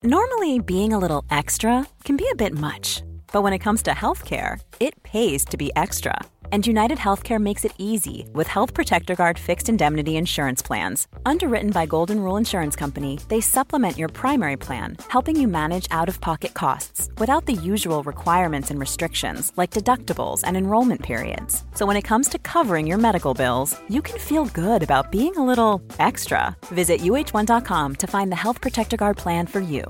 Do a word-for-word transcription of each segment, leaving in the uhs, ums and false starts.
Normally, being a little extra can be a bit much. But when it comes to healthcare, it pays to be extra. And United Healthcare makes it easy with Health Protector Guard fixed indemnity insurance plans. Underwritten by Golden Rule Insurance Company, they supplement your primary plan, helping you manage out-of-pocket costs without the usual requirements and restrictions like deductibles and enrollment periods. So when it comes to covering your medical bills, you can feel good about being a little extra. Visit U H one dot com to find the Health Protector Guard plan for you.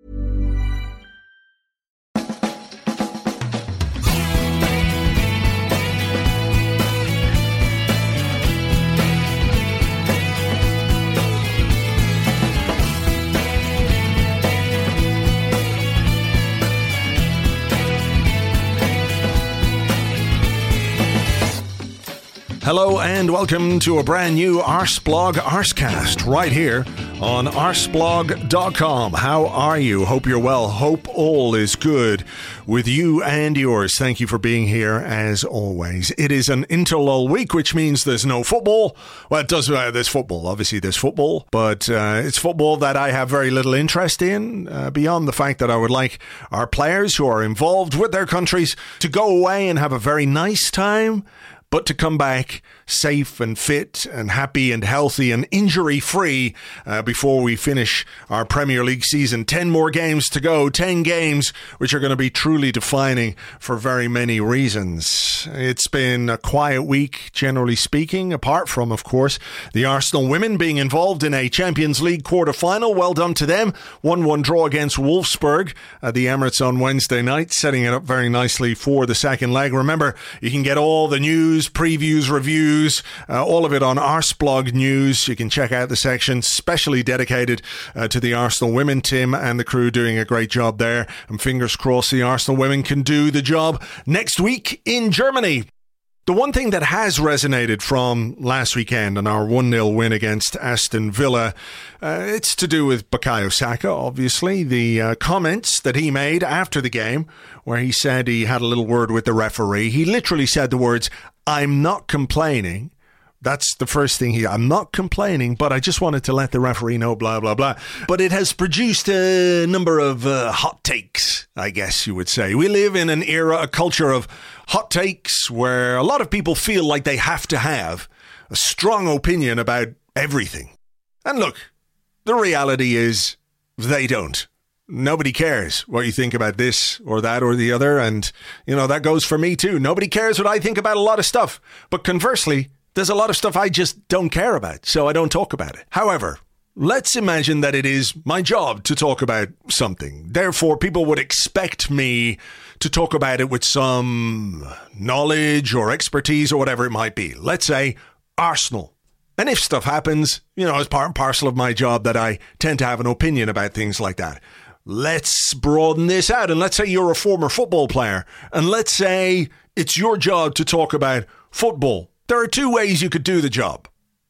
Hello and welcome to a brand new Arseblog Arsecast right here on arseblog dot com. How are you? Hope you're well. Hope all is good with you and yours. Thank you for being here as always. It is an interlull week, which means there's no football. Well, it does. Uh, there's football. Obviously, there's football, but uh, it's football that I have very little interest in, uh, beyond the fact that I would like our players who are involved with their countries to go away and have a very nice time, but to come back safe and fit and happy and healthy and injury-free uh, before we finish our Premier League season. Ten more games to go. Ten games which are going to be truly defining for very many reasons. It's been a quiet week, generally speaking, apart from, of course, the Arsenal women being involved in a Champions League quarter-final. Well done to them. one one draw against Wolfsburg at the Emirates on Wednesday night, setting it up very nicely for the second leg. Remember, you can get all the news, previews, reviews, uh, all of it on Arseblog News. You can check out the section specially dedicated uh, to the Arsenal women. Tim and the crew doing a great job there. And fingers crossed the Arsenal women can do the job next week in Germany. The one thing that has resonated from last weekend and our one nil win against Aston Villa, uh, it's to do with Bukayo Saka, obviously. The uh, comments that he made after the game, where he said he had a little word with the referee. He literally said the words, "I'm not complaining." That's the first thing he, I'm not complaining, but I just wanted to let the referee know, blah, blah, blah. But it has produced a number of uh, hot takes, I guess you would say. We live in an era, a culture of hot takes where a lot of people feel like they have to have a strong opinion about everything. And look, the reality is they don't. Nobody cares what you think about this or that or the other. And, you know, that goes for me too. Nobody cares what I think about a lot of stuff. But conversely, there's a lot of stuff I just don't care about, so I don't talk about it. However, let's imagine that it is my job to talk about something. Therefore, people would expect me to talk about it with some knowledge or expertise or whatever it might be. Let's say Arsenal. And if stuff happens, you know, it's part and parcel of my job that I tend to have an opinion about things like that. Let's broaden this out, and let's say you're a former football player, and let's say it's your job to talk about football. There are two ways you could do the job.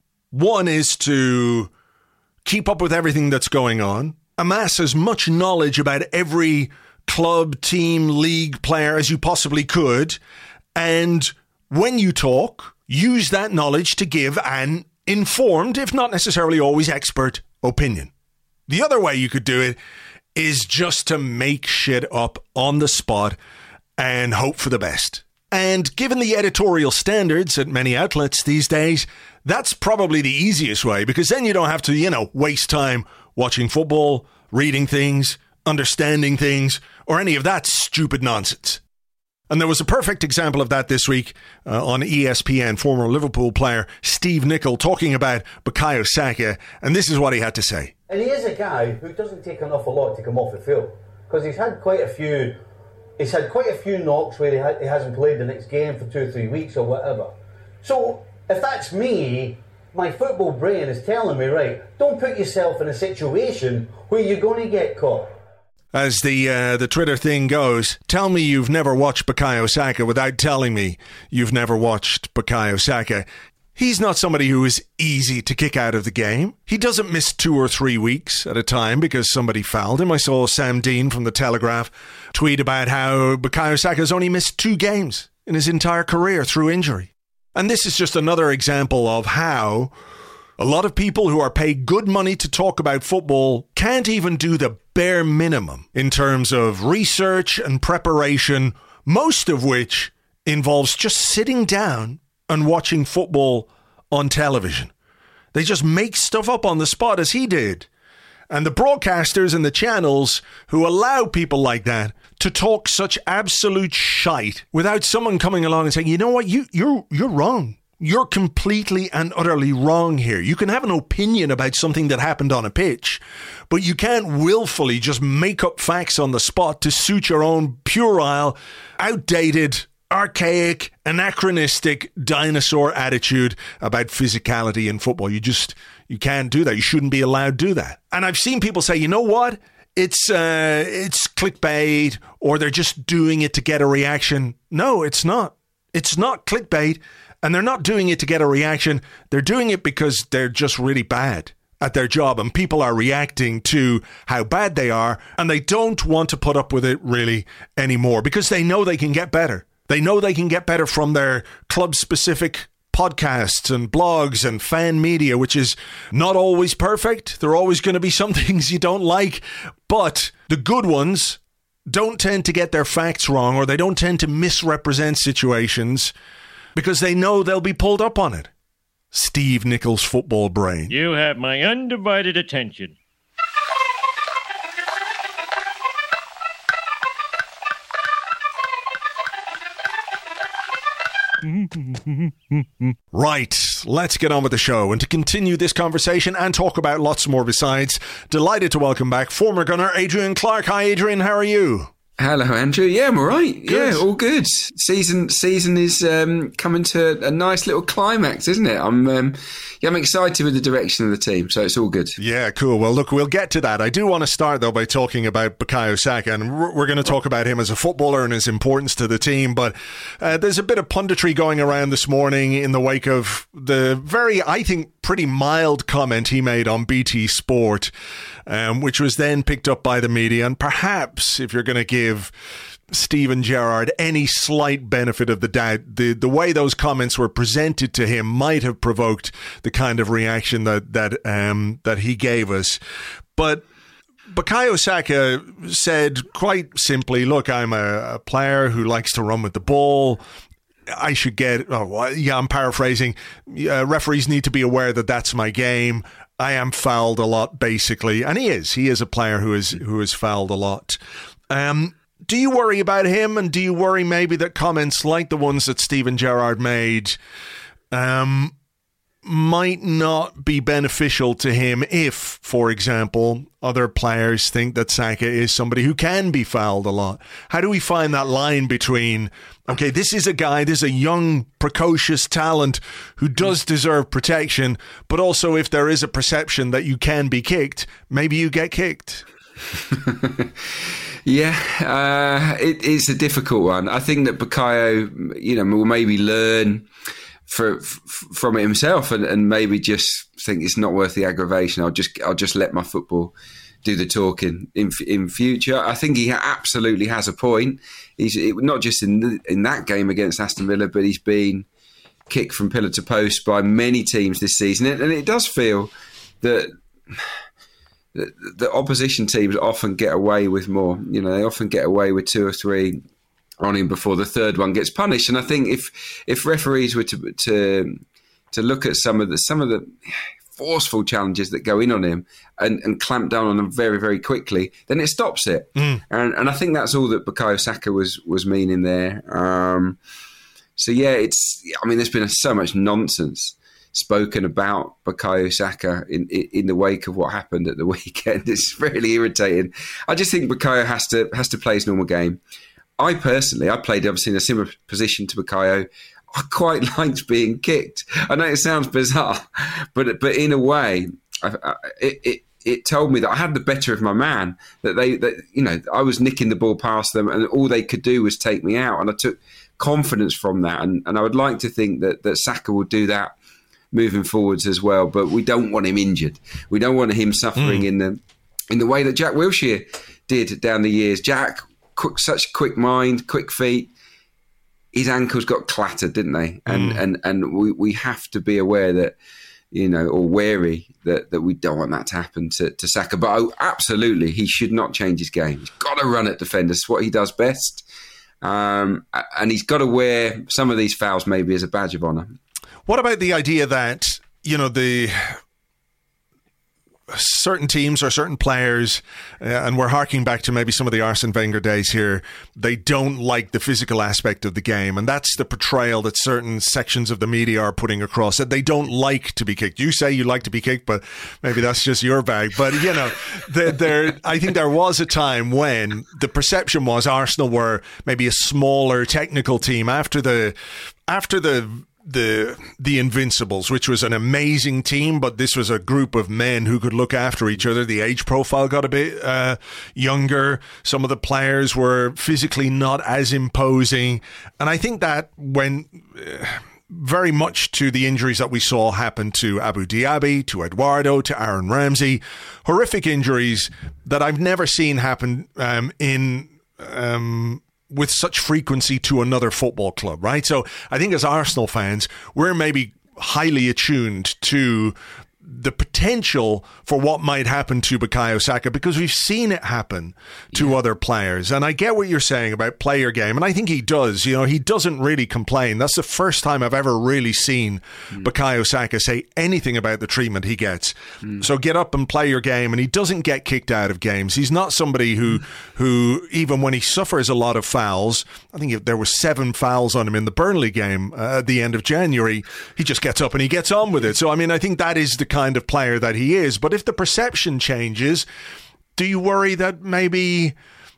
One is to keep up with everything that's going on, amass as much knowledge about every club, team, league player as you possibly could, and when you talk, use that knowledge to give an informed, if not necessarily always expert, opinion. The other way you could do it is just to make shit up on the spot and hope for the best. And given the editorial standards at many outlets these days, that's probably the easiest way, because then you don't have to, you know, waste time watching football, reading things, understanding things, or any of that stupid nonsense. And there was a perfect example of that this week uh, on E S P N, former Liverpool player Steve Nicol talking about Bukayo Saka, and this is what he had to say. And he is a guy who doesn't take an awful lot to come off the field, because he's had quite a few He's had quite a few knocks where he, ha- he hasn't played the next game for two or three weeks or whatever. So, if that's me, my football brain is telling me, right, don't put yourself in a situation where you're going to get caught. As the uh, the Twitter thing goes, tell me you've never watched Bukayo Saka without telling me you've never watched Bukayo Saka. He's not somebody who is easy to kick out of the game. He doesn't miss two or three weeks at a time because somebody fouled him. I saw Sam Dean from The Telegraph tweet about how Bukayo Saka's only missed two games in his entire career through injury. And this is just another example of how a lot of people who are paid good money to talk about football can't even do the bare minimum in terms of research and preparation, most of which involves just sitting down and watching football on television. They just make stuff up on the spot, as he did. And the broadcasters and the channels who allow people like that to talk such absolute shite without someone coming along and saying, you know what, you, you're you're wrong. You're completely and utterly wrong here. You can have an opinion about something that happened on a pitch, but you can't willfully just make up facts on the spot to suit your own puerile, outdated, archaic, anachronistic dinosaur attitude about physicality in football. You just, you can't do that. You shouldn't be allowed to do that. And I've seen people say, you know what? It's uh, it's clickbait, or they're just doing it to get a reaction. No, it's not. It's not clickbait, and they're not doing it to get a reaction. They're doing it because they're just really bad at their job, and people are reacting to how bad they are, and they don't want to put up with it really anymore because they know they can get better. They know they can get better from their club-specific podcasts and blogs and fan media, which is not always perfect. There are always going to be some things you don't like, but the good ones don't tend to get their facts wrong, or they don't tend to misrepresent situations because they know they'll be pulled up on it. Steve Nichols' football brain. You have my undivided attention. Right, let's get on with the show. And to continue this conversation and talk about lots more besides, delighted to welcome back former gunner Adrian Clark. Hi Adrian, how are you? Hello, Andrew. Yeah, I'm all right. Good. Yeah, all good. Season season is um, coming to a nice little climax, isn't it? I'm um, yeah, I'm excited with the direction of the team, so it's all good. Yeah, cool. Well, look, we'll get to that. I do want to start, though, by talking about Bukayo Saka, and we're going to talk about him as a footballer and his importance to the team, but uh, there's a bit of punditry going around this morning in the wake of the very, I think, pretty mild comment he made on B T Sport, um, which was then picked up by the media, and perhaps, if you're going to give Give Steven Gerrard any slight benefit of the doubt, the the way those comments were presented to him might have provoked the kind of reaction that that um that he gave us. But Bukayo Saka said quite simply, look, I'm a, a player who likes to run with the ball. I should get, oh, yeah, I'm paraphrasing. Uh, referees need to be aware that that's my game. I am fouled a lot, basically. And he is. He is a player who is who is fouled a lot. Um, do you worry about him, and do you worry maybe that comments like the ones that Steven Gerrard made um, might not be beneficial to him if, for example, other players think that Saka is somebody who can be fouled a lot? How do we find that line between, okay, this is a guy, this is a young, precocious talent who does deserve protection, but also if there is a perception that you can be kicked, maybe you get kicked? Yeah, uh, it, it's a difficult one. I think that Bukayo, you know, will maybe learn for, f- from it himself, and, and maybe just think it's not worth the aggravation. I'll just, I'll just let my football do the talking in in future. I think he absolutely has a point. He's it, not just in the, in that game against Aston Villa, but he's been kicked from pillar to post by many teams this season, and it does feel that. The, the opposition teams often get away with more. You know, they often get away with two or three on him before the third one gets punished. And I think if if referees were to to to look at some of the some of the forceful challenges that go in on him and, and clamp down on them very, very quickly, then it stops it. Mm. And and I think that's all that Bukayo Saka was was meaning there. Um, so yeah, it's. I mean, there's been so much nonsense spoken about Bukayo Saka in, in in the wake of what happened at the weekend. It's really irritating. I just think Bukayo has to has to play his normal game. I personally, I played obviously in a similar position to Bukayo. I quite liked being kicked. I know it sounds bizarre, but but in a way, I, I, it, it it told me that I had the better of my man. That they that you know I was nicking the ball past them, and all they could do was take me out. And I took confidence from that. And, and I would like to think that that Saka will do that moving forwards as well, but we don't want him injured. We don't want him suffering mm. in the in the way that Jack Wilshere did down the years. Jack, quick, such quick mind, quick feet. His ankles got clattered, didn't they? And mm. and and we, we have to be aware that you know, or wary that, that we don't want that to happen to, to Saka. But oh, absolutely, he should not change his game. He's got to run at defenders. It's what he does best. Um, and he's got to wear some of these fouls maybe as a badge of honour. What about the idea that, you know, the certain teams or certain players, uh, and we're harking back to maybe some of the Arsene Wenger days here, they don't like the physical aspect of the game, and that's the portrayal that certain sections of the media are putting across, that they don't like to be kicked. You say you like to be kicked, but maybe that's just your bag. But, you know, there, there, I think there was a time when the perception was Arsenal were maybe a smaller technical team after the after the the the Invincibles, which was an amazing team, but this was a group of men who could look after each other. The age profile got a bit uh, younger. Some of the players were physically not as imposing. And I think that when uh, very much to the injuries that we saw happen to Abu Diaby, to Eduardo, to Aaron Ramsey, horrific injuries that I've never seen happen um, in... Um, with such frequency to another football club, right? So I think as Arsenal fans, we're maybe highly attuned to the potential for what might happen to Bukayo Saka because we've seen it happen to yeah. other players. And I get what you're saying about play your game, and I think he does. You know, he doesn't really complain. That's the first time I've ever really seen mm. Bukayo Saka say anything about the treatment he gets. Mm. So get up and play your game, and he doesn't get kicked out of games. He's not somebody who, mm. who even when he suffers a lot of fouls, I think there were seven fouls on him in the Burnley game uh, at the end of January, he just gets up and he gets on with it. So, I mean, I think that is the kind of player that he is. But if the perception changes, do you worry that maybe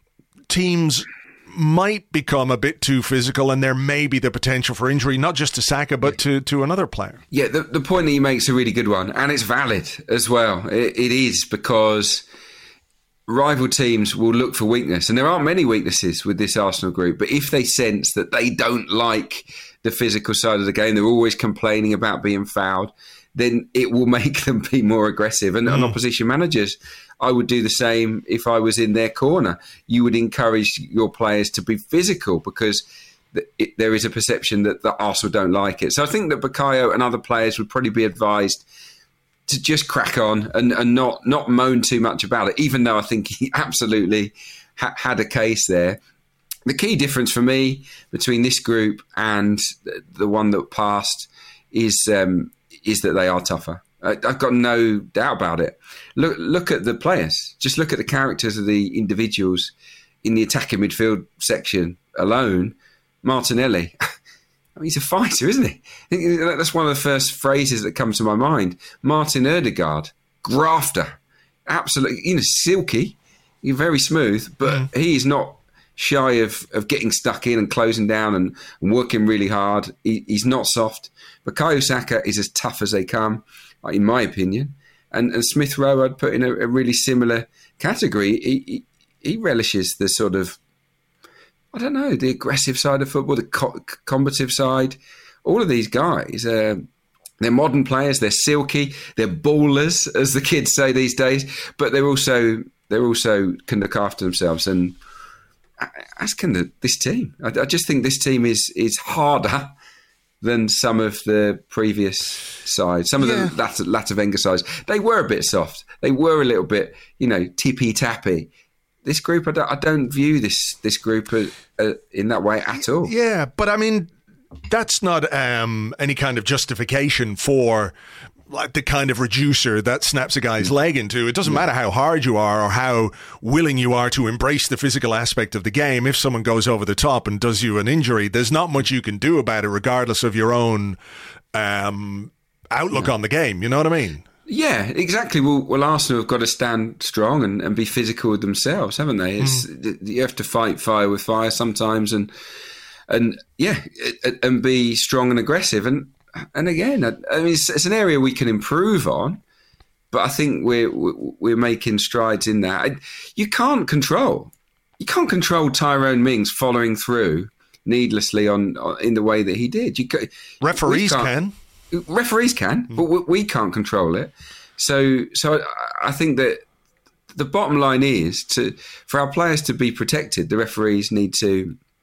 teams might become a bit too physical and there may be the potential for injury, not just to Saka, but to, to another player? Yeah, the, the point that you make is a really good one, and it's valid as well. It, it is, because rival teams will look for weakness, and there aren't many weaknesses with this Arsenal group, but if they sense that they don't like the physical side of the game, they're always complaining about being fouled, then it will make them be more aggressive. And, mm. and opposition managers, I would do the same if I was in their corner. You would encourage your players to be physical because th- it, there is a perception that, that Arsenal don't like it. So I think that Bukayo and other players would probably be advised to just crack on and, and not, not moan too much about it, even though I think he absolutely ha- had a case there. The key difference for me between this group and the, the one that passed is... Um, is that they are tougher. I've got no doubt about it. Look look at the players. Just look at the characters of the individuals in the attacking midfield section alone. Martinelli, I mean, he's a fighter, isn't he? I think that's one of the first phrases that comes to my mind. Martin Ødegaard, grafter, absolutely, you know, silky, you're very smooth, but mm. he is not shy of, of getting stuck in and closing down and, and working really hard. He, he's not soft. Bukayo Saka is as tough as they come, in my opinion. And, and Smith Rowe I'd put in a, a really similar category. He, he, he relishes the sort of, I don't know, the aggressive side of football, the co- combative side. All of these guys, uh, they're modern players, they're silky, they're ballers, as the kids say these days, but they're also, they're also can look after themselves. And as can the, this team. I, I just think this team is is harder than some of the previous sides, some of yeah. the latter, latter Wenger sides. They were a bit soft. They were a little bit, you know, tippy-tappy. This group, I don't, I don't view this this group uh, uh, in that way at all. Yeah, but I mean, that's not um, any kind of justification for like the kind of reducer that snaps a guy's leg into. It doesn't matter how hard you are or how willing you are to embrace the physical aspect of the game. If someone goes over the top and does you an injury, there's not much you can do about it, regardless of your own um, outlook yeah. on the game. You know what I mean? Yeah, exactly. Well, well Arsenal have got to stand strong and, and be physical with themselves, haven't they? It's, mm. You have to fight fire with fire sometimes, and and yeah, and be strong and aggressive. And And again, I mean, it's, it's an area we can improve on, but I think we're we're making strides in that. You can't control, you can't control Tyrone Mings following through needlessly on, on in the way that he did. You referees can, referees can, mm. but we, we can't control it. So, so I think that the bottom line is to for our players to be protected, the referees need to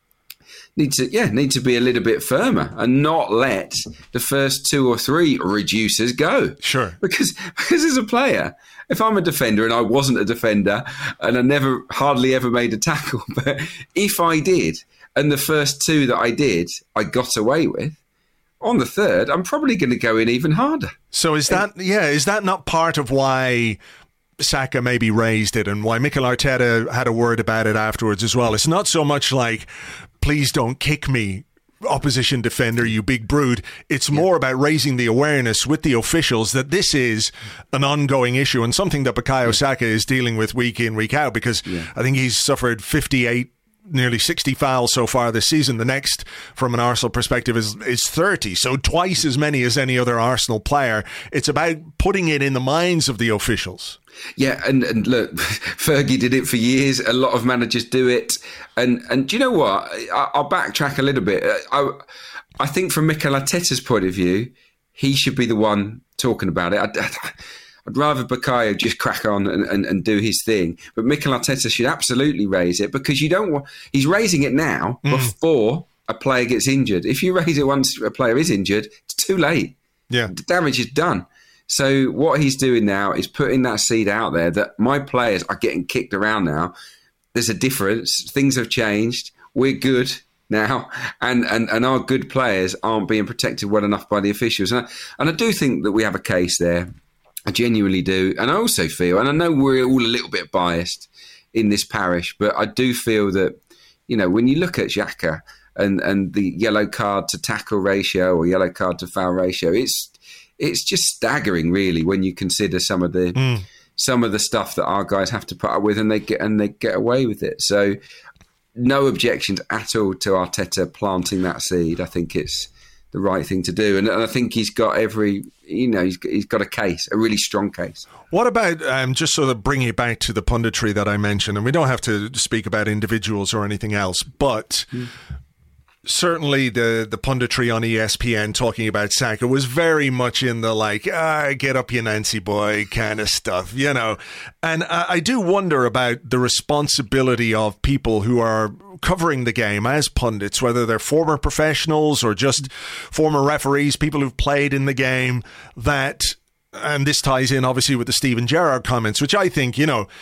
need to yeah need to be a little bit firmer and not let the first two or three reducers go. Sure. Because because as a player, if I'm a defender and I wasn't a defender and I never hardly ever made a tackle, but if I did, and the first two that I did, I got away with, on the third, I'm probably going to go in even harder. So is that yeah is that not part of why Saka maybe raised it and why Mikel Arteta had a word about it afterwards as well? It's not so much like, please don't kick me, opposition defender, you big brood. It's yeah. more about raising the awareness with the officials that this is an ongoing issue and something that Bukayo yeah. Saka is dealing with week in, week out, because yeah. I think he's suffered fifty-eight, nearly sixty fouls so far this season. The next, from an Arsenal perspective, is is thirty, so twice as many as any other Arsenal player. It's about putting it in the minds of the officials. Yeah, and, and look, Fergie did it for years. A lot of managers do it. And and do you know what? I, I'll backtrack a little bit. I, I think from Mikel Arteta's point of view, he should be the one talking about it. I'd, I'd rather Bukayo just crack on and, and, and do his thing. But Mikel Arteta should absolutely raise it, because you don't want... He's raising it now mm. before a player gets injured. If you raise it once a player is injured, it's too late. Yeah, the damage is done. So what he's doing now is putting that seed out there that my players are getting kicked around now. There's a difference. Things have changed. We're good now. And, and, and our good players aren't being protected well enough by the officials. And I, and I do think that we have a case there. I genuinely do. And I also feel, and I know we're all a little bit biased in this parish, but I do feel that, you know, when you look at Xhaka and, and the yellow card to tackle ratio or yellow card to foul ratio, it's, It's just staggering, really, when you consider some of the mm. some of the stuff that our guys have to put up with, and they get and they get away with it. So, no objections at all to Arteta planting that seed. I think it's the right thing to do, and, and I think he's got every, you know, he's he's got a case, a really strong case. What about um, just sort of bringing it back to the punditry that I mentioned, and we don't have to speak about individuals or anything else, but. Mm. Certainly the, the punditry on E S P N talking about Saka was very much in the like, ah, get up you Nancy boy kind of stuff, you know. And I, I do wonder about the responsibility of people who are covering the game as pundits, whether they're former professionals or just former referees, people who've played in the game, that, and this ties in obviously with the Steven Gerrard comments, which I think, you know,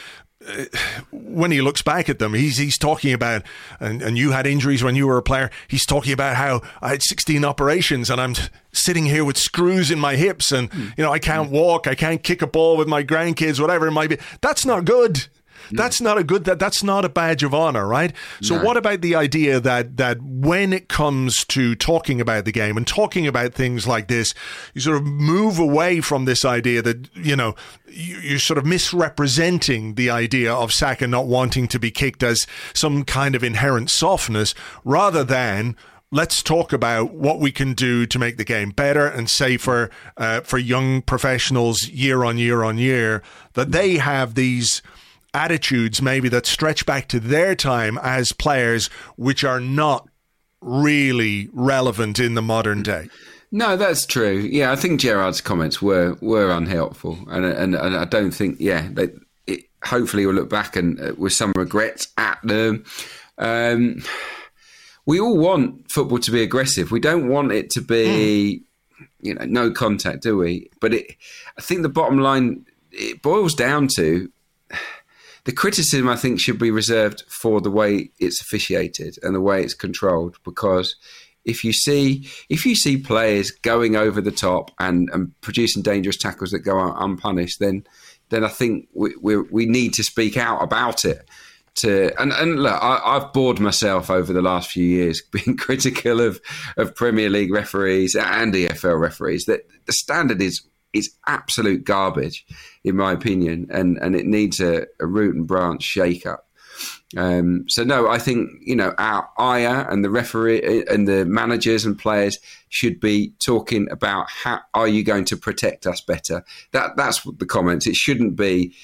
when he looks back at them, he's he's talking about, and, and you had injuries when you were a player, he's talking about how I had sixteen operations and I'm sitting here with screws in my hips and, you know, I can't walk, I can't kick a ball with my grandkids, whatever it might be. That's not good. No. That's not a good, that that's not a badge of honor, right? So no. What about the idea that that when it comes to talking about the game and talking about things like this, you sort of move away from this idea that, you know, you, you're sort of misrepresenting the idea of Saka not wanting to be kicked as some kind of inherent softness, rather than let's talk about what we can do to make the game better and safer uh, for young professionals year on year on year, that they have these attitudes maybe that stretch back to their time as players, which are not really relevant in the modern day. No, that's true. Yeah, I think Gerrard's comments were were unhelpful, and and, and I don't think. Yeah, they, it, hopefully we'll look back and uh, with some regrets at them. Um, we all want football to be aggressive. We don't want it to be, mm. you know, no contact, do we? But it, I think the bottom line, it boils down to. The criticism, I think, should be reserved for the way it's officiated and the way it's controlled. Because if you see if you see players going over the top and, and producing dangerous tackles that go unpunished, then then I think we we, we need to speak out about it. To and, and look, I, I've bored myself over the last few years being critical of, of Premier League referees and E F L referees. That the standard is. It's absolute garbage, in my opinion, and, and it needs a, a root and branch shake-up. Um, so, no, I think, you know, our I A and the referee and the managers and players should be talking about how are you going to protect us better. That That's the comments. It shouldn't be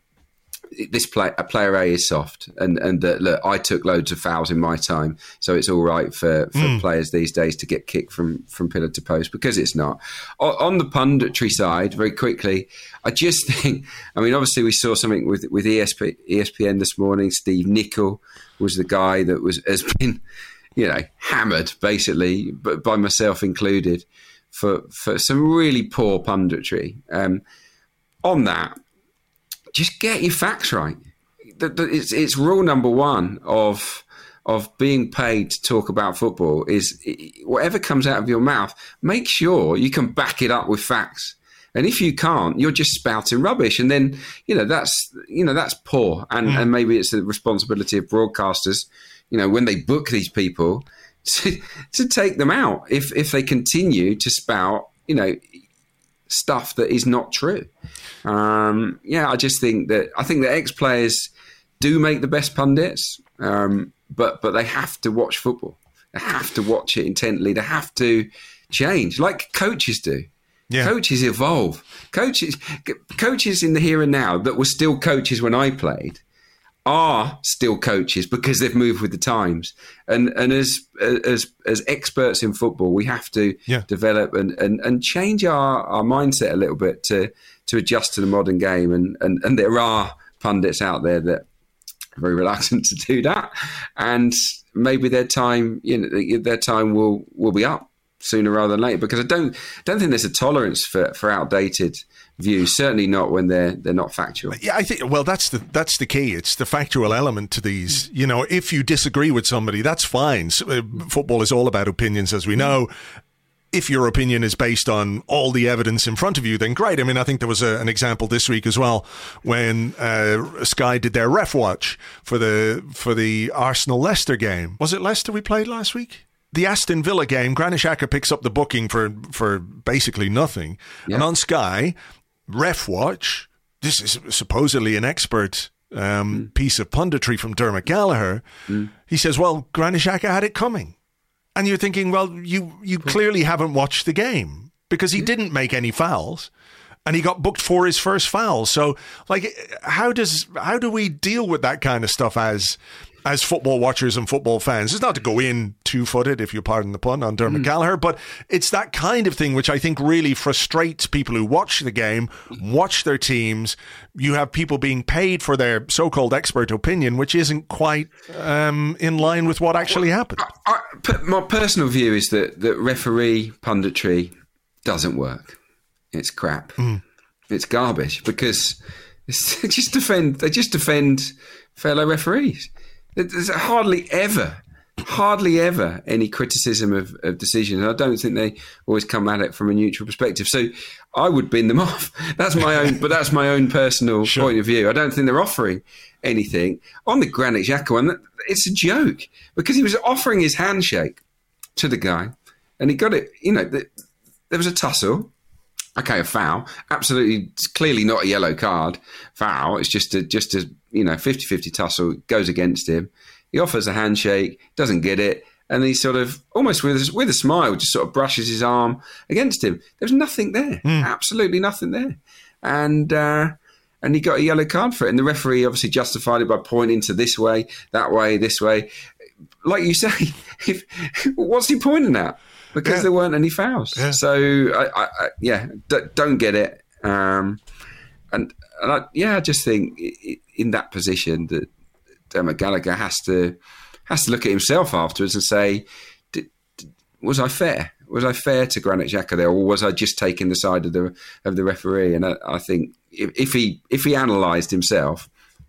this play, a player A is soft, and and uh, look, I took loads of fouls in my time, so it's all right for, for mm. players these days to get kicked from, from pillar to post, because it's not. O- on the punditry side, very quickly, I just think, I mean, obviously we saw something with with E S P, E S P N this morning. Steve Nicol was the guy that was has been you know, hammered basically, but by myself included, for for some really poor punditry. Um, on that, just get your facts right. It's, it's rule number one of of being paid to talk about football is whatever comes out of your mouth, make sure you can back it up with facts. And if you can't, you're just spouting rubbish. And then, you know, that's, you know, that's poor. And, mm. and maybe it's the responsibility of broadcasters, you know, when they book these people to, to take them out if, if they continue to spout, you know, stuff that is not true. Um, yeah, I just think that, I think that ex-players do make the best pundits. Um, But but they have to watch football. They have to watch it intently. They have to change, like coaches do. Yeah. Coaches evolve. Coaches coaches in the here and now that were still coaches when I played are still coaches because they've moved with the times. And and as as as experts in football, we have to yeah. develop and, and, and change our, our mindset a little bit to to adjust to the modern game. And, and, and there are pundits out there that very reluctant to do that, and maybe their time, you know, their time will, will be up sooner rather than later. Because I don't don't think there's a tolerance for, for outdated views. Certainly not when they're they're not factual. Yeah, I think. Well, that's the that's the key. It's the factual element to these. You know, if you disagree with somebody, that's fine. Football is all about opinions, as we know. If your opinion is based on all the evidence in front of you, then great. I mean, I think there was a, an example this week as well when uh, Sky did their ref watch for the for the Arsenal-Leicester game. Was it Leicester we played last week? The Aston Villa game, Granit Xhaka picks up the booking for, for basically nothing. Yeah. And on Sky, ref watch, this is supposedly an expert um, mm. piece of punditry from Dermot Gallagher. Mm. He says, well, Granit Xhaka had it coming. And you're thinking, well, you, you clearly haven't watched the game because he didn't make any fouls and he got booked for his first foul. So, like, how does how do we deal with that kind of stuff as as football watchers and football fans? It's not to go in two-footed, if you pardon the pun, on Dermot mm. Gallagher, but it's that kind of thing which I think really frustrates people who watch the game, watch their teams. You have people being paid for their so-called expert opinion, which isn't quite um, in line with what actually well, happened. I, I, my personal view is that, that referee punditry doesn't work. It's crap. Mm. It's garbage because it's, they just defend. They just defend fellow referees. There's hardly ever, hardly ever any criticism of, of decisions. I don't think they always come at it from a neutral perspective. So I would bin them off. That's my own, but that's my own personal sure. point of view. I don't think they're offering anything. On the Granit Xhaka one, it's a joke because he was offering his handshake to the guy and he got it, you know, the, there was a tussle. Okay, a foul. Absolutely, clearly not a yellow card. Foul. It's just a, just a, you know, fifty-fifty tussle, goes against him. He offers a handshake, doesn't get it, and he sort of, almost with, with a smile, just sort of brushes his arm against him. There's nothing there. Mm. Absolutely nothing there. And uh, and he got a yellow card for it. And the referee obviously justified it by pointing to this way, that way, this way. Like you say, if, what's he pointing at? Because yeah. there weren't any fouls. Yeah. So, I, I, I, yeah, d- don't get it. Um, and and I, yeah, I just think in that position that Dermot Gallagher has to has to look at himself afterwards and say, did, did, was I fair? Was I fair to Granit Xhaka there, or was I just taking the side of the of the referee? And I, I think if, if he if he analysed himself,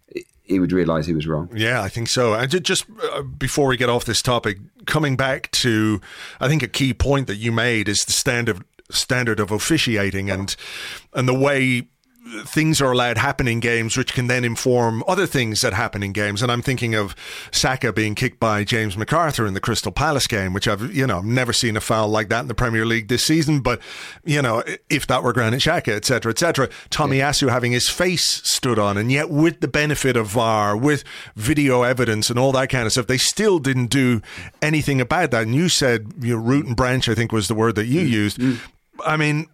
he would realise he was wrong. Yeah, I think so. And just uh, before we get off this topic, coming back to, I think a key point that you made is the standard standard of officiating and and the way things are allowed happen in games, which can then inform other things that happen in games. And I'm thinking of Saka being kicked by James McArthur in the Crystal Palace game, which I've, you know, never seen a foul like that in the Premier League this season. But, you know, if that were Granit Xhaka, et cetera, et cetera, Tommy yeah. Asu having his face stood on, and yet with the benefit of V A R, with video evidence and all that kind of stuff, they still didn't do anything about that. And you said, you know, root and branch, I think was the word that you mm. used. Mm. I mean,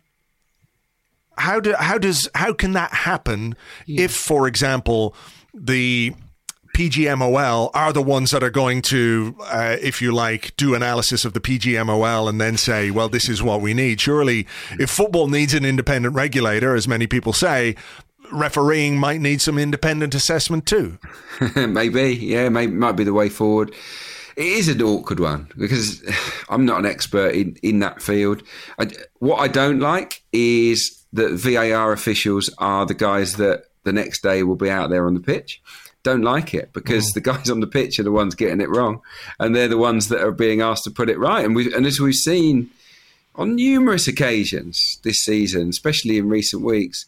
How do how does how can that happen yeah. if, for example, the P G M O L are the ones that are going to, uh, if you like, do analysis of the P G M O L and then say, well, this is what we need? Surely, if football needs an independent regulator, as many people say, refereeing might need some independent assessment too. Maybe, yeah, maybe might be the way forward. it is an awkward one because I'm not an expert in, in that field. I, what I don't like is that V A R officials are the guys that the next day will be out there on the pitch. Don't like it because oh. the guys on the pitch are the ones getting it wrong, and they're the ones that are being asked to put it right. And we and as we've seen on numerous occasions this season, especially in recent weeks,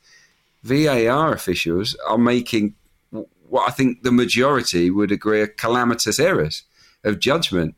V A R officials are making what I think the majority would agree are calamitous errors of judgment.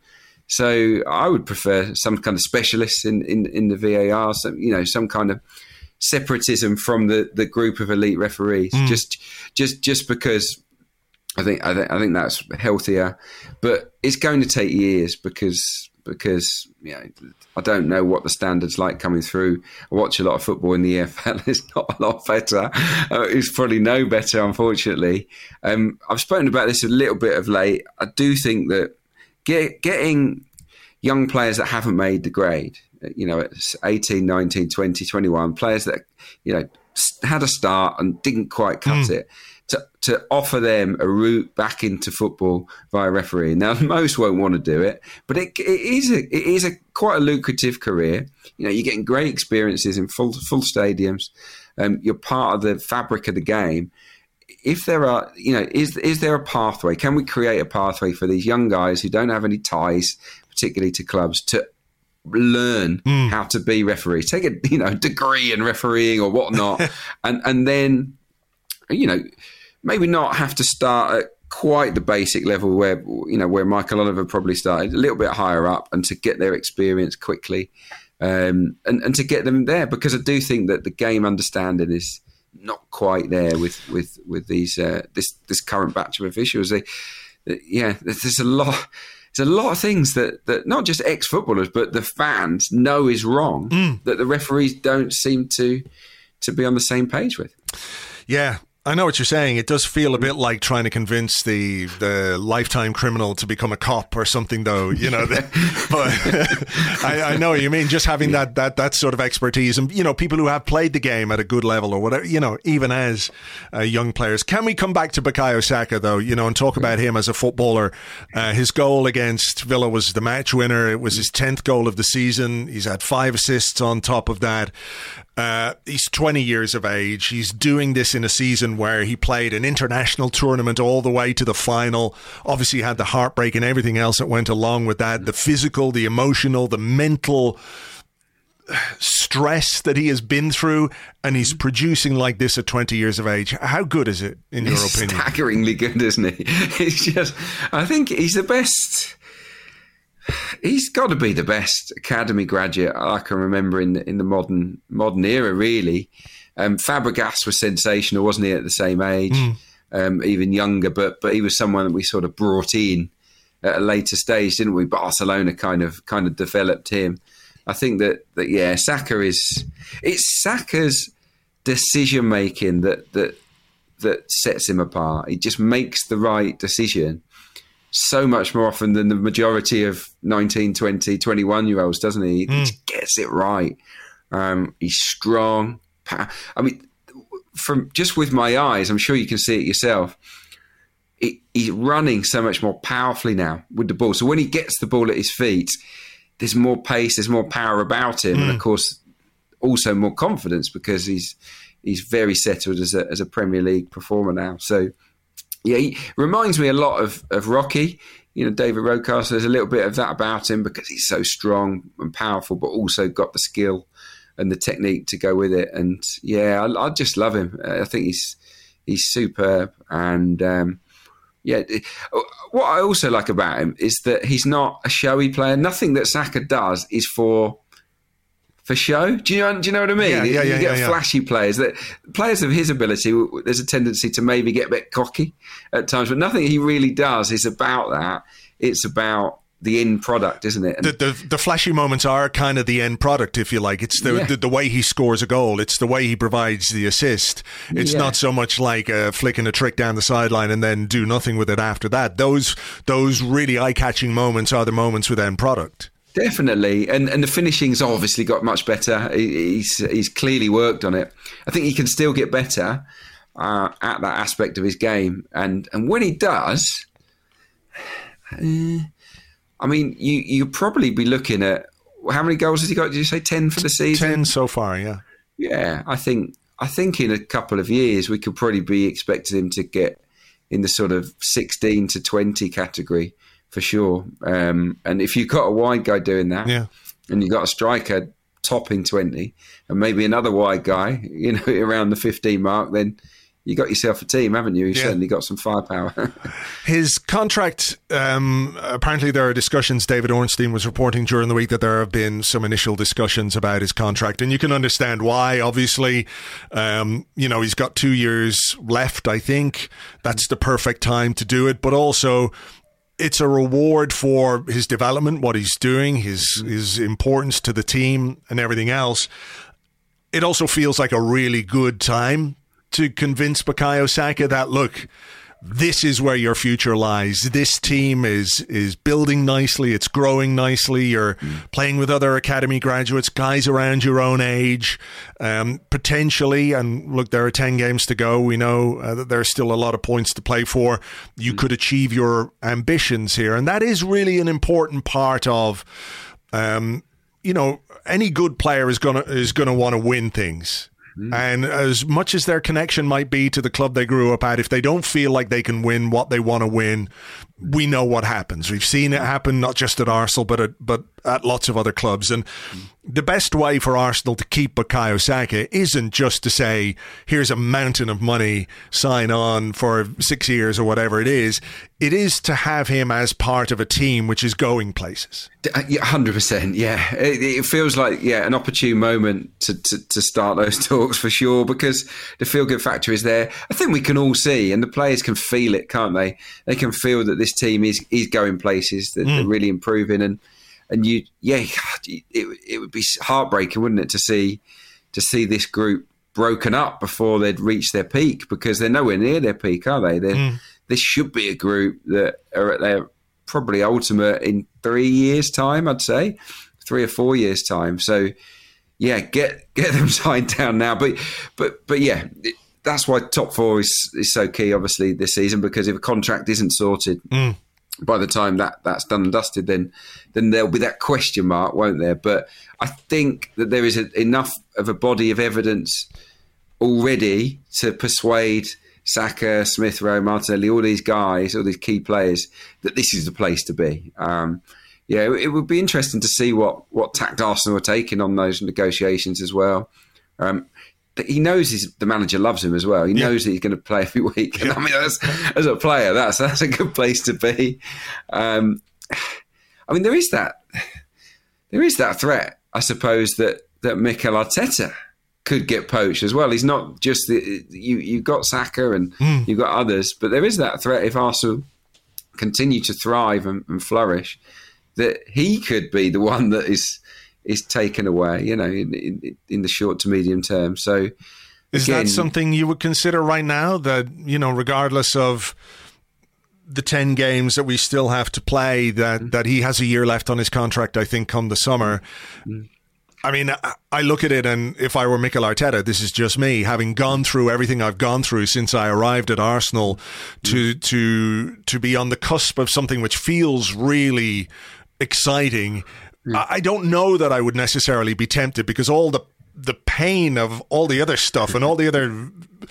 So I would prefer some kind of specialists in, in, in the V A R, some, you know, some kind of separatism from the, the group of elite referees. Mm. Just just just because I think I think I think that's healthier, but it's going to take years because because you know I don't know what the standard's like coming through. I watch a lot of football in the E F L. It's not a lot better. Uh, it's probably no better, unfortunately. Um, I've spoken about this a little bit of late. I do think that get, getting young players that haven't made the grade, you know, it's eighteen, nineteen, twenty, twenty-one, players that, you know, had a start and didn't quite cut mm. it, to, to offer them a route back into football via refereeing. Now, most won't want to do it, but it, it is a, it is a quite a lucrative career. You know, you're getting great experiences in full full stadiums. Um, you're part of the fabric of the game. If there are, you know, is is there a pathway? Can we create a pathway for these young guys who don't have any ties, particularly to clubs, to learn mm. how to be referees? Take a, you know, degree in refereeing or whatnot, and and then, you know, maybe not have to start at quite the basic level where, you know, where Michael Oliver probably started, a little bit higher up, and to get their experience quickly, um, and and to get them there, because I do think that the game understanding is not quite there with with with these uh, this this current batch of officials. They, yeah, there's a lot. There's a lot of things that, that not just ex-footballers but the fans know is wrong, mm. that the referees don't seem to to be on the same page with. Yeah. I know what you're saying. It does feel a bit like trying to convince the the lifetime criminal to become a cop or something, though. You know, the, but I, I know what you mean. Just having that that that sort of expertise, and you know, people who have played the game at a good level or whatever. You know, even as uh, young players. Can we come back to Bukayo Saka though? You know, and talk about him as a footballer. Uh, his goal against Villa was the match winner. It was his tenth goal of the season. He's had five assists on top of that. Uh, he's twenty years of age. He's doing this in a season where he played an international tournament all the way to the final. Obviously had the heartbreak and everything else that went along with that. The physical, the emotional, the mental stress that he has been through, and he's producing like this at twenty years of age. How good is it, in your it's opinion? Staggeringly good, isn't he? It's just, I think he's the best. He's got to be the best academy graduate I can remember in the, in the modern modern era, really. Um, Fabregas was sensational, wasn't he, at the same age, mm. um, even younger, but but he was someone that we sort of brought in at a later stage, didn't we? Barcelona kind of kind of developed him. I think that, that yeah, Saka is... It's Saka's decision-making that, that, that sets him apart. He just makes the right decision so much more often than the majority of nineteen, twenty, twenty-one-year-olds, doesn't he? Mm. He just gets it right. Um, he's strong. I mean, from just with my eyes, I'm sure you can see it yourself. It, he's running so much more powerfully now with the ball. So when he gets the ball at his feet, there's more pace, there's more power about him. Mm. And, of course, also more confidence because he's he's very settled as a, as a Premier League performer now. So, yeah, he reminds me a lot of, of Rocky. You know, David Rocastle, there's a little bit of that about him because he's so strong and powerful, but also got the skill and the technique to go with it. And, yeah, I, I just love him. I think he's he's superb. And, um, yeah, what I also like about him is that he's not a showy player. Nothing that Saka does is for... For show, do you know? Do you know what I mean? Yeah, yeah, you yeah, get yeah, flashy yeah. players. That players of his ability, there's a tendency to maybe get a bit cocky at times, but nothing he really does is about that. It's about the end product, isn't it? And the, the the flashy moments are kind of the end product, if you like. It's the, yeah. the the way he scores a goal. It's the way he provides the assist. It's yeah. not so much like uh, flicking a trick down the sideline and then do nothing with it after that. Those those really eye-catching moments are the moments with end product. Definitely, and and the finishing's obviously got much better. He's he's clearly worked on it. I think he can still get better uh, at that aspect of his game, and and when he does, uh, I mean, you you'd probably be looking at how many goals has he got? Did you say ten for the season? Ten so far, yeah. Yeah, I think I think in a couple of years we could probably be expecting him to get in the sort of sixteen to twenty category for sure. Um, and if you've got a wide guy doing that, yeah. and you've got a striker topping twenty, and maybe another wide guy, you know, around the fifteen mark, then you got yourself a team, haven't you? You've yeah. certainly got some firepower. His contract, um, apparently there are discussions, David Ornstein was reporting during the week that there have been some initial discussions about his contract, and you can understand why. Obviously, um, you know, he's got two years left, I think. That's the perfect time to do it, but also it's a reward for his development, what he's doing, his his importance to the team and everything else. It also feels like a really good time to convince Bukayo Saka that, look, this is where your future lies. This team is is building nicely. It's growing nicely. You're mm. playing with other academy graduates, guys around your own age, um, potentially. And look, there are ten games to go. We know uh, that there's still a lot of points to play for. You mm. could achieve your ambitions here. And that is really an important part of, um, you know, any good player is gonna is gonna want to win things. And as much as their connection might be to the club they grew up at, if they don't feel like they can win what they want to win, we know what happens. We've seen it happen not just at Arsenal, but at, but at lots of other clubs. And the best way for Arsenal to keep Bukayo Saka isn't just to say, here's a mountain of money, sign on for six years or whatever it is. It is to have him as part of a team which is going places. one hundred percent, yeah. It, it feels like, yeah, an opportune moment to, to, to start those talks for sure, because the feel-good factor is there. I think we can all see, and the players can feel it, can't they? They can feel that this team is, is going places, that mm. they're really improving. And and you, yeah, it, it would be heartbreaking, wouldn't it, to see to see this group broken up before they'd reached their peak, because they're nowhere near their peak, are they? Mm. This should be a group that are at their probably ultimate in three years' time, I'd say, three or four years' time. So, yeah, get get them signed down now. But but but yeah, it, that's why top four is is so key, obviously, this season, because if a contract isn't sorted mm. by the time that that's done and dusted, then then there'll be that question mark, won't there? But I think that there is a, enough of a body of evidence already to persuade Saka, Smith Rowe, Martinelli, all these guys, all these key players, that this is the place to be. Um, yeah, it, it would be interesting to see what, what tact Arsenal are taking on those negotiations as well. Um, he knows he's, the manager loves him as well. He yeah. knows that he's going to play every week. And I mean, that's, as a player, that's that's a good place to be. Um, I mean, there is that there is that threat, I suppose, that that Mikel Arteta could get poached as well. He's not just the you. You've got Saka and mm. you've got others, but there is that threat if Arsenal continue to thrive and, and flourish, that he could be the one that is is taken away. You know, in, in, in the short to medium term. So, is again, that something you would consider right now? That, you know, regardless of the ten games that we still have to play, that mm. that he has a year left on his contract, I think, come the summer. Mm. I mean, I look at it, and if I were Mikel Arteta, this is just me, having gone through everything I've gone through since I arrived at Arsenal, to to to be on the cusp of something which feels really exciting. Mm. I don't know that I would necessarily be tempted, because all the the pain of all the other stuff and all the other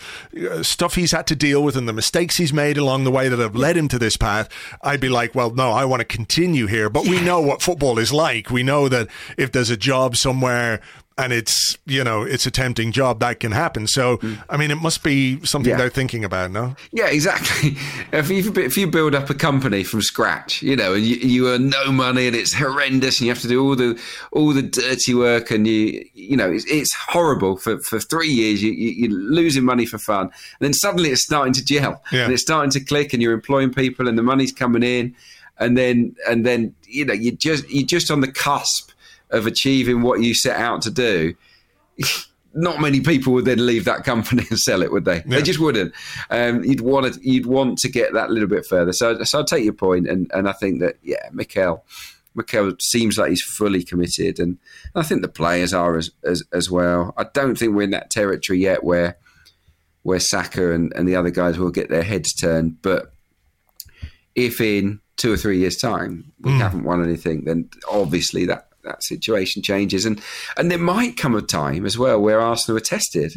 stuff he's had to deal with and the mistakes he's made along the way that have led him to this path, I'd be like, well, no, I want to continue here. But we know what football is like. We know that if there's a job somewhere and it's, you know, it's a tempting job, that can happen. So, mm. I mean, it must be something yeah. they're thinking about, no? Yeah, exactly. If you, if you build up a company from scratch, you know, and you, you earn no money and it's horrendous and you have to do all the all the dirty work, and you, you know, it's, it's horrible for, for three years. You, you, you're losing money for fun. And then suddenly it's starting to gel yeah. and it's starting to click, and you're employing people and the money's coming in. And then, and then, you know, you just, you're just on the cusp of achieving what you set out to do. Not many people would then leave that company and sell it, would they? Yeah. They just wouldn't. Um, you'd want to, you'd want to get that little bit further. So, so I'll take your point, and, and I think that yeah, Mikel, Mikel seems like he's fully committed, and I think the players are as as, as well. I don't think we're in that territory yet where where Saka and, and the other guys will get their heads turned, but if in two or three years' time, we mm. haven't won anything, then obviously that, that situation changes. And, and there might come a time as well where Arsenal are tested.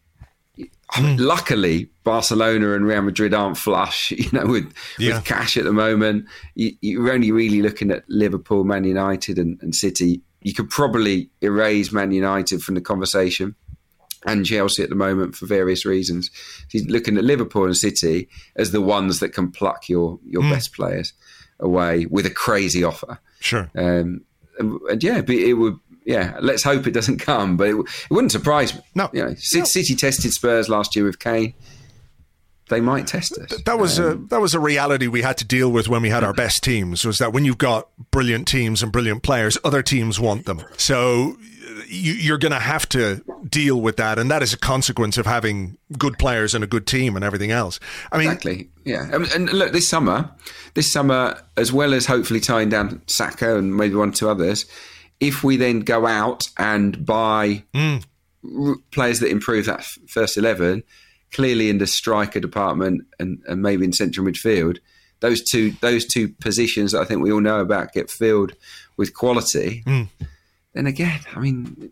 Mm. Luckily, Barcelona and Real Madrid aren't flush, you know, with, yeah. with cash at the moment. You, you're only really looking at Liverpool, Man United and, and City. You could probably erase Man United from the conversation and Chelsea at the moment for various reasons. He's looking at Liverpool and City as the ones that can pluck your, your mm. best players away with a crazy offer. Sure. Um, and, and yeah, but it would... Yeah, let's hope it doesn't come, but it, it wouldn't surprise me. No, you know, City, no. City tested Spurs last year with Kane. They might test us. That was um, a that was a reality we had to deal with when we had our best teams. Was that when you've got brilliant teams and brilliant players, other teams want them. So you, you're going to have to deal with that, and that is a consequence of having good players and a good team and everything else. I mean, exactly. Yeah, and, and look, this summer, this summer, as well as hopefully tying down Saka and maybe one or two others. If we then go out and buy mm. r- players that improve that f- first eleven, clearly in the striker department and, and maybe in central midfield, those two those two positions that I think we all know about get filled with quality. Mm. Then again, I mean,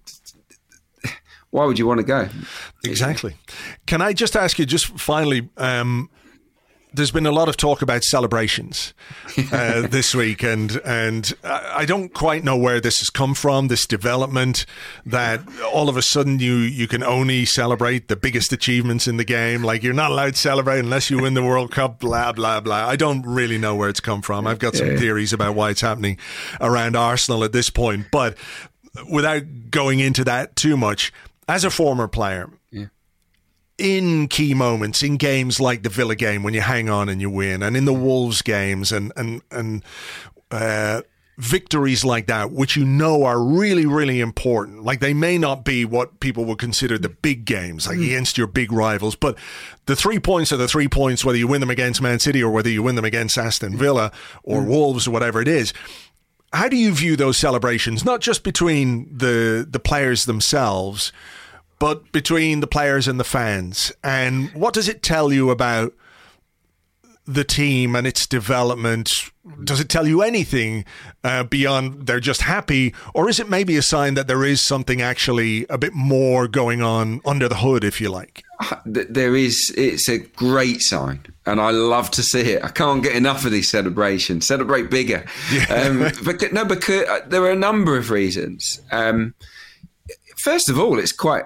why would you want to go? Exactly. Can I just ask you, just finally, um, there's been a lot of talk about celebrations uh, this week, and and I don't quite know where this has come from, this development that all of a sudden you, you can only celebrate the biggest achievements in the game. Like, you're not allowed to celebrate unless you win the World Cup, blah, blah, blah. I don't really know where it's come from. I've got some yeah. theories about why it's happening around Arsenal at this point. But without going into that too much, as a former player, yeah. in key moments, in games like the Villa game when you hang on and you win, and in the Wolves games and and and uh, victories like that, which you know are really, really important. Like, they may not be what people would consider the big games, like mm. against your big rivals, but the three points are the three points, whether you win them against Man City or whether you win them against Aston Villa or mm. Wolves or whatever it is. How do you view those celebrations, not just between the the players themselves, but between the players and the fans? And what does it tell you about the team and its development? Does it tell you anything uh, beyond they're just happy? Or is it maybe a sign that there is something actually a bit more going on under the hood, if you like? There is. It's a great sign, and I love to see it. I can't get enough of these celebrations. Celebrate bigger. Yeah. Um, but no, because there are a number of reasons. Um, first of all, it's quite...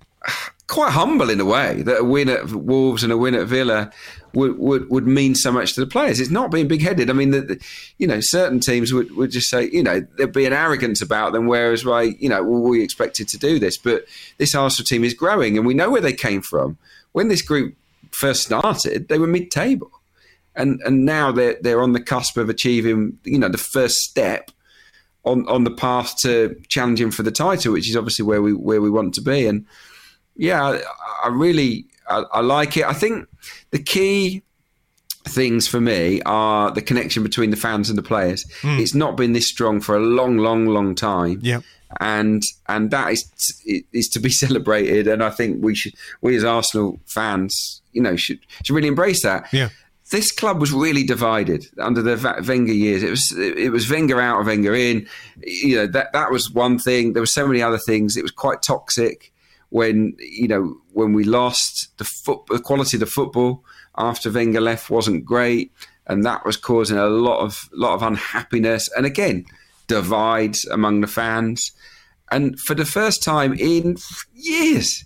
quite humble in a way that a win at Wolves and a win at Villa would, would, would mean so much to the players. It's not being big-headed. I mean, the, the, you know, certain teams would, would just say, you know, there'd be an arrogance about them, whereas, right, you know, well, we expected to do this. But this Arsenal team is growing, and we know where they came from. When this group first started, they were mid-table. And and now they're, they're on the cusp of achieving, you know, the first step on, on the path to challenging for the title, which is obviously where we where we want to be. And yeah, I, I really I, I like it. I think the key things for me are the connection between the fans and the players. Mm. It's not been this strong for a long, long, long time. Yeah, and and that is is to be celebrated. And I think we should, we as Arsenal fans, you know, should should really embrace that. Yeah. This club was really divided under the Wenger years. It was it was Wenger out, Wenger in. You know, that that was one thing. There were so many other things. It was quite toxic. When you know when we lost the foot, the quality of the football after Wenger left wasn't great, and that was causing a lot of lot of unhappiness, and again divides among the fans. And for the first time in years,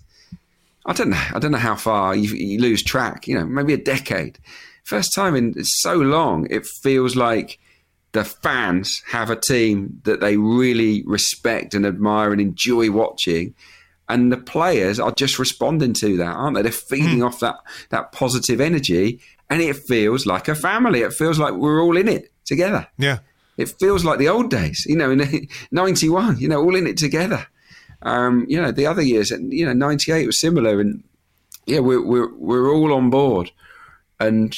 I don't know, I don't know how far you, you lose track. You know, maybe a decade. First time in so long, it feels like the fans have a team that they really respect and admire and enjoy watching. And the players are just responding to that, aren't they? They're feeding mm. off that that positive energy, and it feels like a family. It feels like we're all in it together. Yeah, it feels like the old days, you know, in ninety-one, you know, all in it together. Um, you know, the other years, you know, ninety-eight was similar, and yeah, we're we're we're all on board, and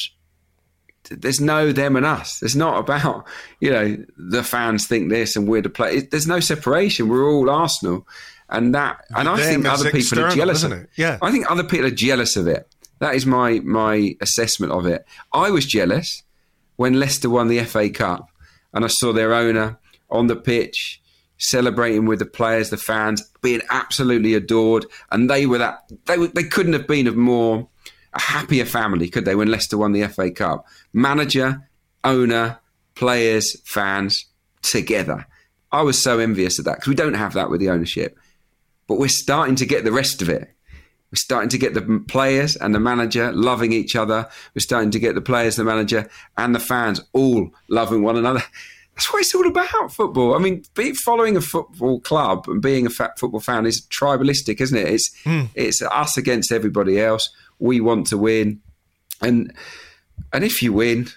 there's no them and us. It's not about, you know, the fans think this and we're the players. There's no separation. We're all Arsenal. And that, and I think other people are jealous of it. Yeah, I think other people are jealous of it. That is my my assessment of it. I was jealous when Leicester won the F A Cup, and I saw their owner on the pitch celebrating with the players, the fans, being absolutely adored, and they were that they were, they couldn't have been a more a happier family, could they? When Leicester won the F A Cup, manager, owner, players, fans together. I was so envious of that because we don't have that with the ownership, but we're starting to get the rest of it. We're starting to get the players and the manager loving each other. We're starting to get the players, the manager, and the fans all loving one another. That's what it's all about, football. I mean, be, following a football club and being a fat football fan is tribalistic, isn't it? It's mm. it's us against everybody else. We want to win, and and if you win,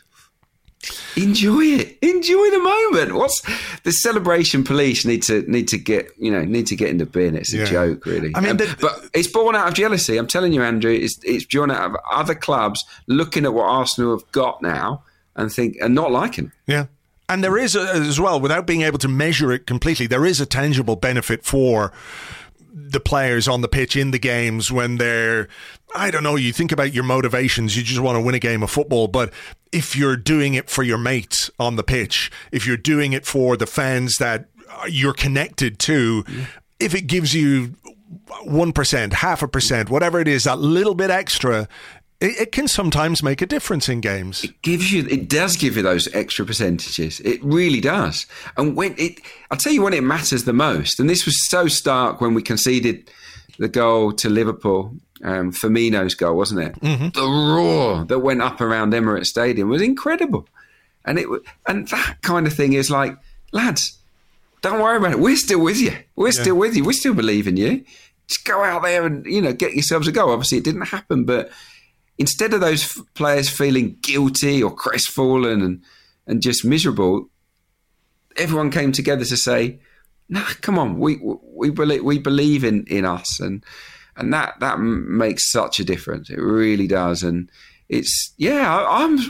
enjoy it. Enjoy the moment. What's the celebration police need to need to get you know need to get in the bin? It's a yeah. joke, really. I mean, um, the, but it's born out of jealousy. I'm telling you, Andrew. It's it's born out of other clubs looking at what Arsenal have got now and think and not liking it. Yeah. And there is, a, as well, without being able to measure it completely, there is a tangible benefit for the players on the pitch in the games when they're, I don't know, you think about your motivations, you just want to win a game of football, but if you're doing it for your mates on the pitch, if you're doing it for the fans that you're connected to, yeah. if it gives you one percent, half a percent, whatever it is, that little bit extra, It, it can sometimes make a difference in games. It gives you, it does give you those extra percentages. It really does. And when it, I'll tell you when it matters the most. And this was so stark when we conceded the goal to Liverpool, um, Firmino's goal, wasn't it? Mm-hmm. The roar that went up around Emirates Stadium was incredible. And it, and that kind of thing is like, lads, don't worry about it. We're still with you. We're yeah. still with you. We still believe in you. Just go out there and, you know, get yourselves a goal. Obviously, it didn't happen, but instead of those f- players feeling guilty or crestfallen and, and just miserable, everyone came together to say, "Nah, come on, we we believe we believe in, in us," and and that that makes such a difference. It really does, and it's yeah. I, I'm.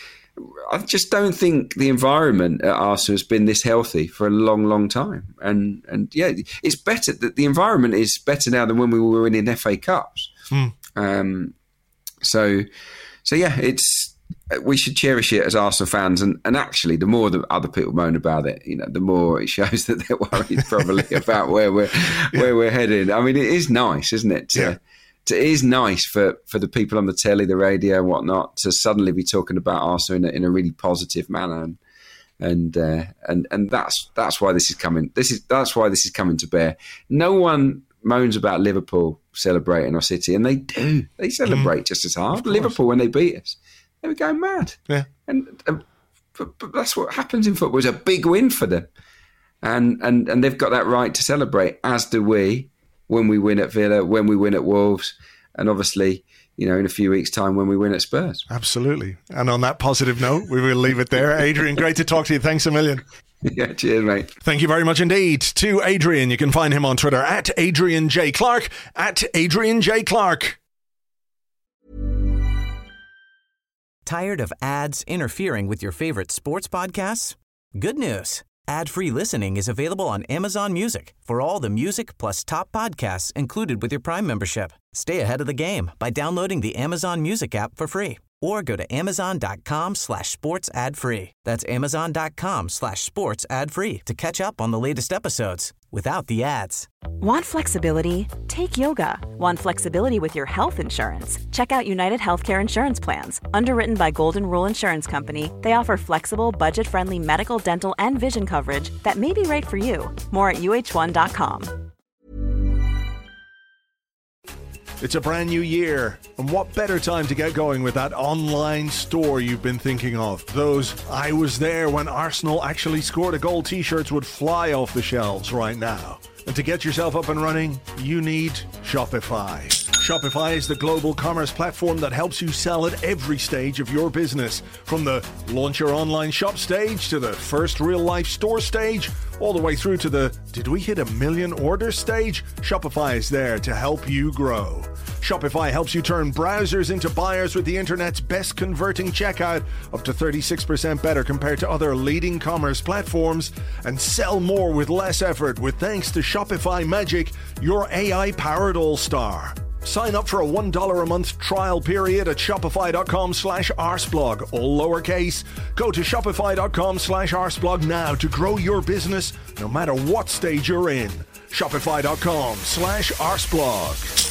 I just don't think the environment at Arsenal has been this healthy for a long, long time, and and yeah, it's better that the environment is better now than when we were winning F A Cups. Hmm. Um, So, so yeah, it's we should cherish it as Arsenal fans, and, and actually, the more that other people moan about it, you know, the more it shows that they're worried probably about where we're yeah. where we're heading. I mean, it is nice, isn't it? To, yeah. to, it is nice for, for the people on the telly, the radio, and whatnot, to suddenly be talking about Arsenal in a, in a really positive manner, and and uh, and and that's that's why this is coming. This is that's why this is coming to bear. No one moans about Liverpool celebrating our City, and they do. They celebrate mm. just as hard. Liverpool, when they beat us, they were going mad. Yeah, and, and but, but that's what happens in football. It's a big win for them, and and and they've got that right to celebrate, as do we when we win at Villa, when we win at Wolves, and obviously, you know, in a few weeks' time when we win at Spurs. Absolutely. And on that positive note, we will leave it there. Adrian, great to talk to you. Thanks a million. Yeah, cheers, mate. Thank you very much indeed to Adrian. You can find him on Twitter at Adrian J. Clark, at Adrian J. Clark. Tired of ads interfering with your favorite sports podcasts? Good news. Ad-free listening is available on Amazon Music for all the music plus top podcasts included with your Prime membership. Stay ahead of the game by downloading the Amazon Music app for free or go to amazon.com slash sports ad free. That's amazon.com slash sports ad free to catch up on the latest episodes without the ads. Want flexibility? Take yoga. Want flexibility with your health insurance? Check out United Healthcare Insurance Plans. Underwritten by Golden Rule Insurance Company, they offer flexible, budget-friendly medical, dental, and vision coverage that may be right for you. More at U H one dot com. It's a brand new year, and what better time to get going with that online store you've been thinking of? Those "I was there when Arsenal actually scored a goal" t-shirts would fly off the shelves right now. And to get yourself up and running, you need Shopify. Shopify is the global commerce platform that helps you sell at every stage of your business. From the launch your online shop stage to the first real-life store stage, all the way through to the "did we hit a million orders" stage, Shopify is there to help you grow. Shopify helps you turn browsers into buyers with the internet's best converting checkout, up to thirty-six percent better compared to other leading commerce platforms, and sell more with less effort with thanks to Shopify Magic, your A I-powered all-star. Sign up for a one dollar a month trial period at shopify.com slash arseblog, all lowercase. Go to shopify.com slash arseblog now to grow your business no matter what stage you're in. Shopify.com slash arseblog.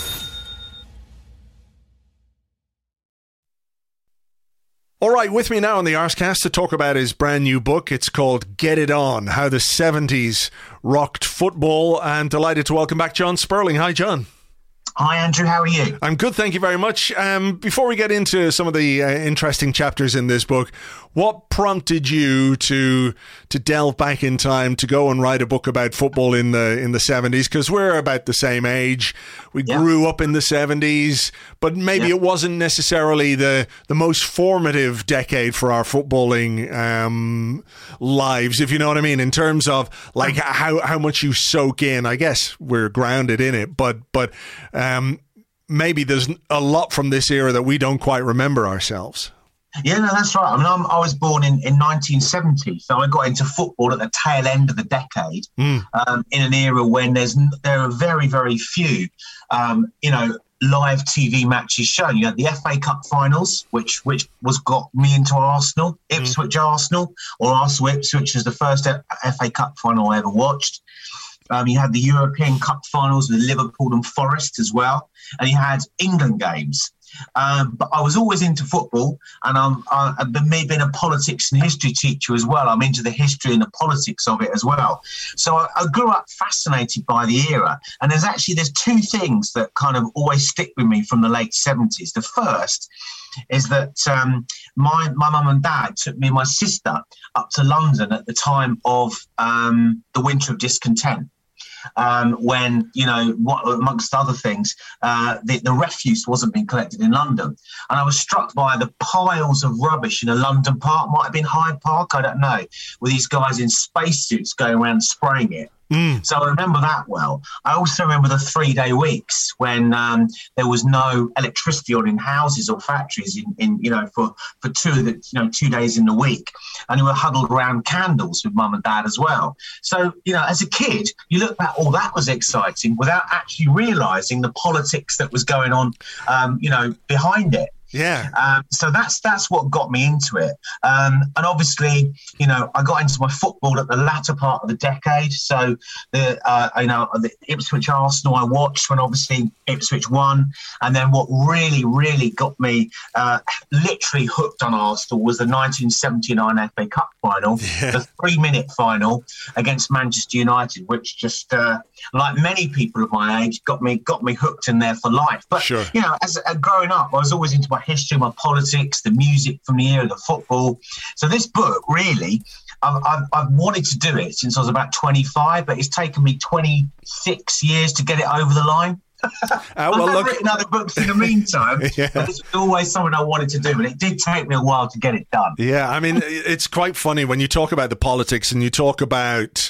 All right, with me now on the Arsecast to talk about his brand new book. It's called Get It On, How the seventies Rocked Football. And delighted to welcome back John Sperling. Hi, John. Hi, Andrew. How are you? I'm good, thank you very much. Um, before we get into some of the uh, interesting chapters in this book, what prompted you to to delve back in time to go and write a book about football in the in the seventies? Because we're about the same age. We yeah. grew up in the seventies, but maybe yeah. it wasn't necessarily the the most formative decade for our footballing um, lives, if you know what I mean, in terms of like how how much you soak in. I guess we're grounded in it, but but. Um, maybe there's a lot from this era that we don't quite remember ourselves. Yeah, no, that's right. I mean, I'm, I was born in, in nineteen seventy, so I got into football at the tail end of the decade, mm. um, in an era when there's there are very, very few, um, you know, live T V matches shown. You had the F A Cup finals, which which was got me into Arsenal, Ipswich mm. Arsenal, or Arsenal Ipswich was the first F A Cup final I ever watched. Um, you had the European Cup finals with Liverpool and Forest as well. And you had England games. Um, but I was always into football, and I'm, I, I've been, me being a politics and history teacher as well. I'm into the history and the politics of it as well. So I, I grew up fascinated by the era. And there's actually, there's two things that kind of always stick with me from the late seventies. The first is that um, my my mum and dad took me and my sister up to London at the time of um, the Winter of Discontent. Um, when, you know, what, amongst other things, uh, the, the refuse wasn't being collected in London. And I was struck by the piles of rubbish in a London park, might have been Hyde Park, I don't know, with these guys in spacesuits going around spraying it. Mm. So I remember that well. I also remember the three-day weeks when um, there was no electricity on in houses or factories in, in you know, for, for two of the, you know, two days in the week. And we were huddled around candles with mum and dad as well. So, you know, as a kid, you look back, oh, that was exciting without actually realising the politics that was going on, um, you know, behind it. Yeah. Um, so that's that's what got me into it. Um, and obviously, you know, I got into my football at the latter part of the decade. So, the uh, you know, the Ipswich Arsenal I watched when obviously Ipswich won. And then what really, really got me uh, literally hooked on Arsenal was the nineteen seventy-nine F A Cup final, yeah. the three-minute final against Manchester United, which just, uh, like many people of my age, got me got me hooked in there for life. But, sure. you know, as uh, growing up, I was always into my history, my politics, the music from the era, the football. So this book, really, I've, I've, I've wanted to do it since I was about twenty-five, but it's taken me twenty-six years to get it over the line. Uh, well, I've look, written other books in the meantime, yeah. but it's always something I wanted to do, and it did take me a while to get it done. Yeah, I mean, it's quite funny when you talk about the politics and you talk about,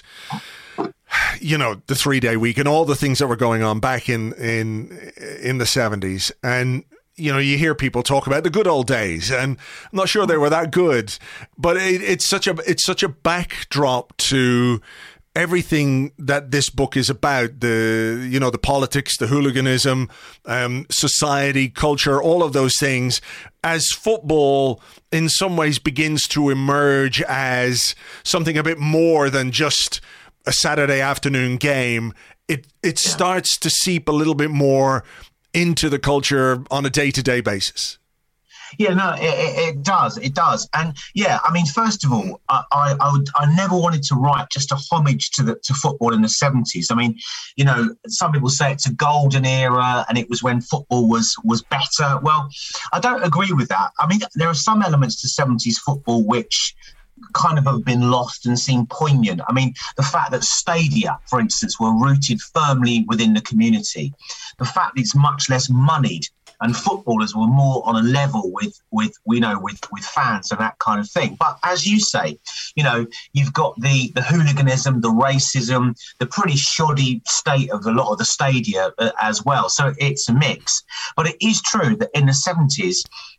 you know, the three-day week and all the things that were going on back in in in the seventies, and you know, you hear people talk about the good old days, and I'm not sure they were that good, but it, it's such a it's such a backdrop to everything that this book is about. The, you know, the politics, the hooliganism, um, society, culture, all of those things, as football in some ways begins to emerge as something a bit more than just a Saturday afternoon game. It it yeah. starts to seep a little bit more into the culture on a day-to-day basis. Yeah, no, it, it does. It does. And yeah, I mean, first of all, I, I, I, would, I never wanted to write just a homage to the to football in the seventies. I mean, you know, some people say it's a golden era and it was when football was was better. Well, I don't agree with that. I mean, there are some elements to seventies football which kind of have been lost and seem poignant. I mean, the fact that stadia, for instance, were rooted firmly within the community, the fact that it's much less moneyed and footballers were more on a level with, with you know, with, with fans and that kind of thing. But as you say, you know, you've got the, the hooliganism, the racism, the pretty shoddy state of a lot of the stadia uh, as well. So it's a mix. But it is true that in the seventies,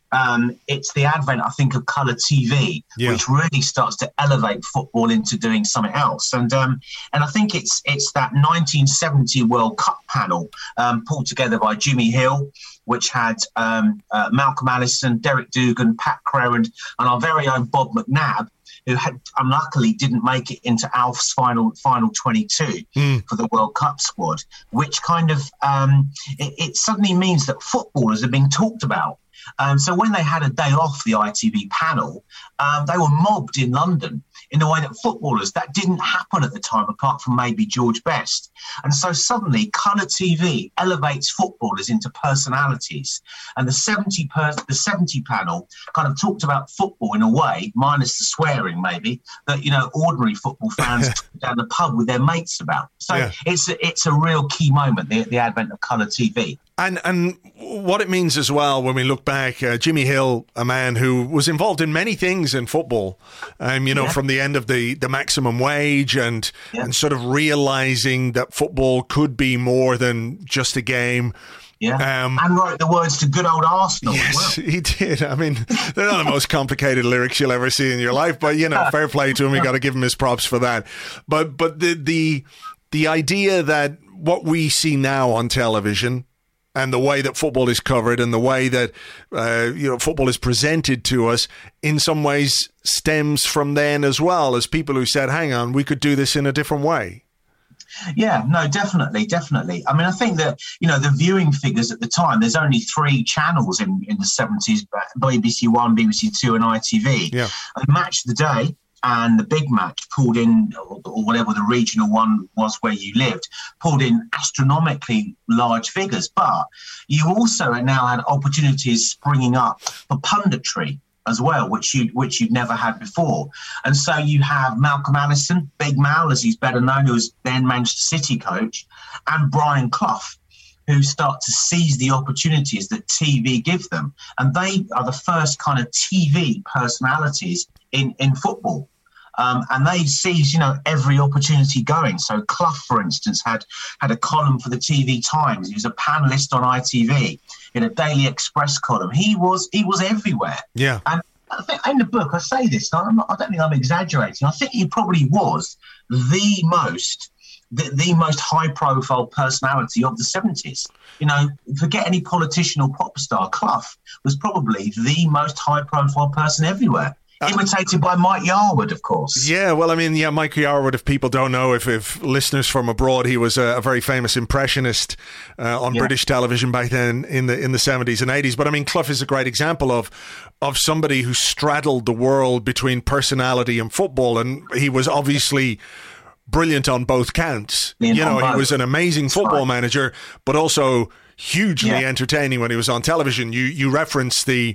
um, it's the advent, I think, of colour T V, yeah. which really starts to elevate football into doing something else. And um, and I think it's it's that nineteen seventy World Cup panel um, pulled together by Jimmy Hill, which had um, uh, Malcolm Allison, Derek Dougan, Pat Crerand, and our very own Bob McNabb, who had unluckily didn't make it into Alf's final final twenty-two mm. for the World Cup squad, which kind of um, it, it suddenly means that footballers are being talked about. Um, so when they had a day off, the I T V panel, um, they were mobbed in London in the way that footballers, that didn't happen at the time, apart from maybe George Best. And so suddenly colour T V elevates footballers into personalities. And the seventy per- the seventy panel kind of talked about football in a way, minus the swearing maybe, that, you know, ordinary football fans talk down the pub with their mates about. So yeah. it's, a, it's a real key moment, the, the advent of colour T V. And and what it means as well, when we look back, uh, Jimmy Hill, a man who was involved in many things in football, um, you know, yeah. from the end of the, the maximum wage and yeah. and sort of realising that football could be more than just a game. Yeah, um, and wrote the words to good old Arsenal. Yes, as well. He did. I mean, they're not the most complicated lyrics you'll ever see in your life, but, you know, fair play to him. You got to give him his props for that. But but the the the idea that what we see now on television, and the way that football is covered and the way that uh, you know football is presented to us in some ways stems from then as well, as people who said, hang on, we could do this in a different way. Yeah, no, definitely, definitely. I mean, I think that, you know, the viewing figures at the time, there's only three channels in, in the seventies, B B C One, B B C Two and I T V. Yeah. And Match of the Day and the Big Match pulled in, or, or whatever the regional one was where you lived, pulled in astronomically large figures. But you also now had opportunities springing up for punditry as well, which you which you'd never had before. And so you have Malcolm Allison, Big Mal, as he's better known, who was then Manchester City coach, and Brian Clough, who start to seize the opportunities that T V give them. And they are the first kind of T V personalities in, in football. Um, and they seize, you know, every opportunity going. So Clough, for instance, had had a column for the T V Times. He was a panellist on I T V in a Daily Express column. He was he was everywhere. Yeah. And I think in the book, I say this, and I'm not, I don't think I'm exaggerating. I think he probably was the most the, the most high-profile personality of the seventies. You know, forget any politician or pop star. Clough was probably the most high-profile person everywhere. Imitated by Mike Yarwood, of course. Yeah, well, I mean, yeah, Mike Yarwood, if people don't know, if, if listeners from abroad, he was a, a very famous impressionist uh, on yeah. British television back then in the in the seventies and eighties. But I mean, Clough is a great example of of somebody who straddled the world between personality and football, and he was obviously brilliant on both counts. Being you know, he was an amazing football right. manager, but also hugely yeah. entertaining when he was on television. You you referenced the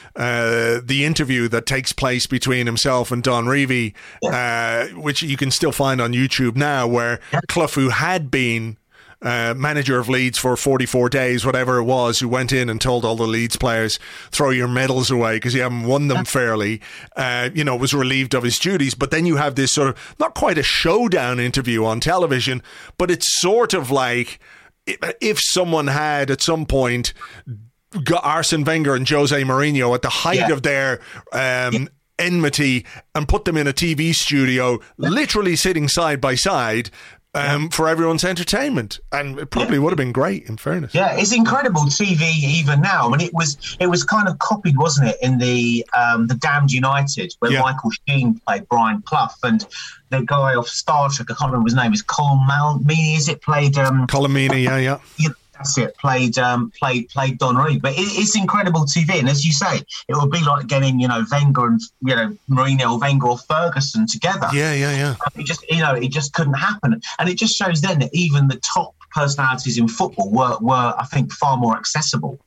Uh, the interview that takes place between himself and Don Revie, yeah. uh, which you can still find on YouTube now, where yeah. Clough, who had been uh, manager of Leeds for forty-four days, whatever it was, who went in and told all the Leeds players, throw your medals away because you haven't won them yeah. fairly, uh, you know, was relieved of his duties. But then you have this sort of, not quite a showdown interview on television, but it's sort of like if someone had at some point got Arsene Wenger and Jose Mourinho at the height yeah. of their um, yeah. enmity and put them in a T V studio, yeah. literally sitting side by side um, yeah. for everyone's entertainment. And it probably yeah. would have been great, in fairness. Yeah, it's incredible T V even now. I mean, it was it was kind of copied, wasn't it, in the um, the Damned United, where yeah. Michael Sheen played Brian Clough, and the guy off Star Trek, I can't remember his name, is Colin Meaney, is it? Played um, Colin Meaney, yeah, yeah. yeah That's it. Played, um, played, played Don Revie, but it, it's incredible T V. And as you say, it would be like getting, you know, Wenger and you know Mourinho, or Wenger or Ferguson together. Yeah, yeah, yeah. It just, you know, it just couldn't happen. And it just shows then that even the top personalities in football were, were I think, far more accessible.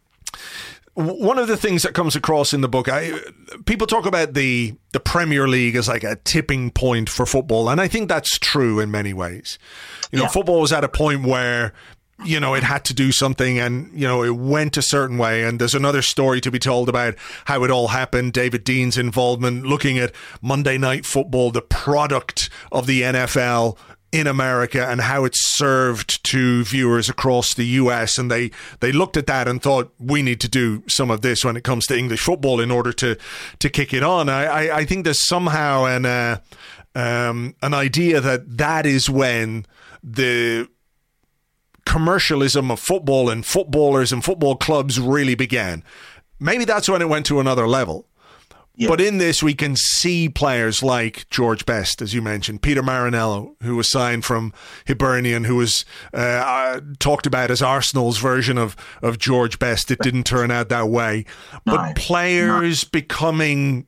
One of the things that comes across in the book, I, people talk about the the Premier League as like a tipping point for football, and I think that's true in many ways. You know, yeah. football was at a point where, you know, it had to do something and, you know, it went a certain way. And there's another story to be told about how it all happened. David Dean's involvement, looking at Monday Night Football, the product of the N F L, in America and how it's served to viewers across the U S. And they, they looked at that and thought, we need to do some of this when it comes to English football in order to, to kick it on. I, I, I think there's somehow an, uh, um, an idea that that is when the commercialism of football and footballers and football clubs really began. Maybe that's when it went to another level. Yeah. But in this, we can see players like George Best, as you mentioned, Peter Marinello, who was signed from Hibernian, who was uh, uh, talked about as Arsenal's version of, of George Best. It didn't turn out that way. No. But players no. becoming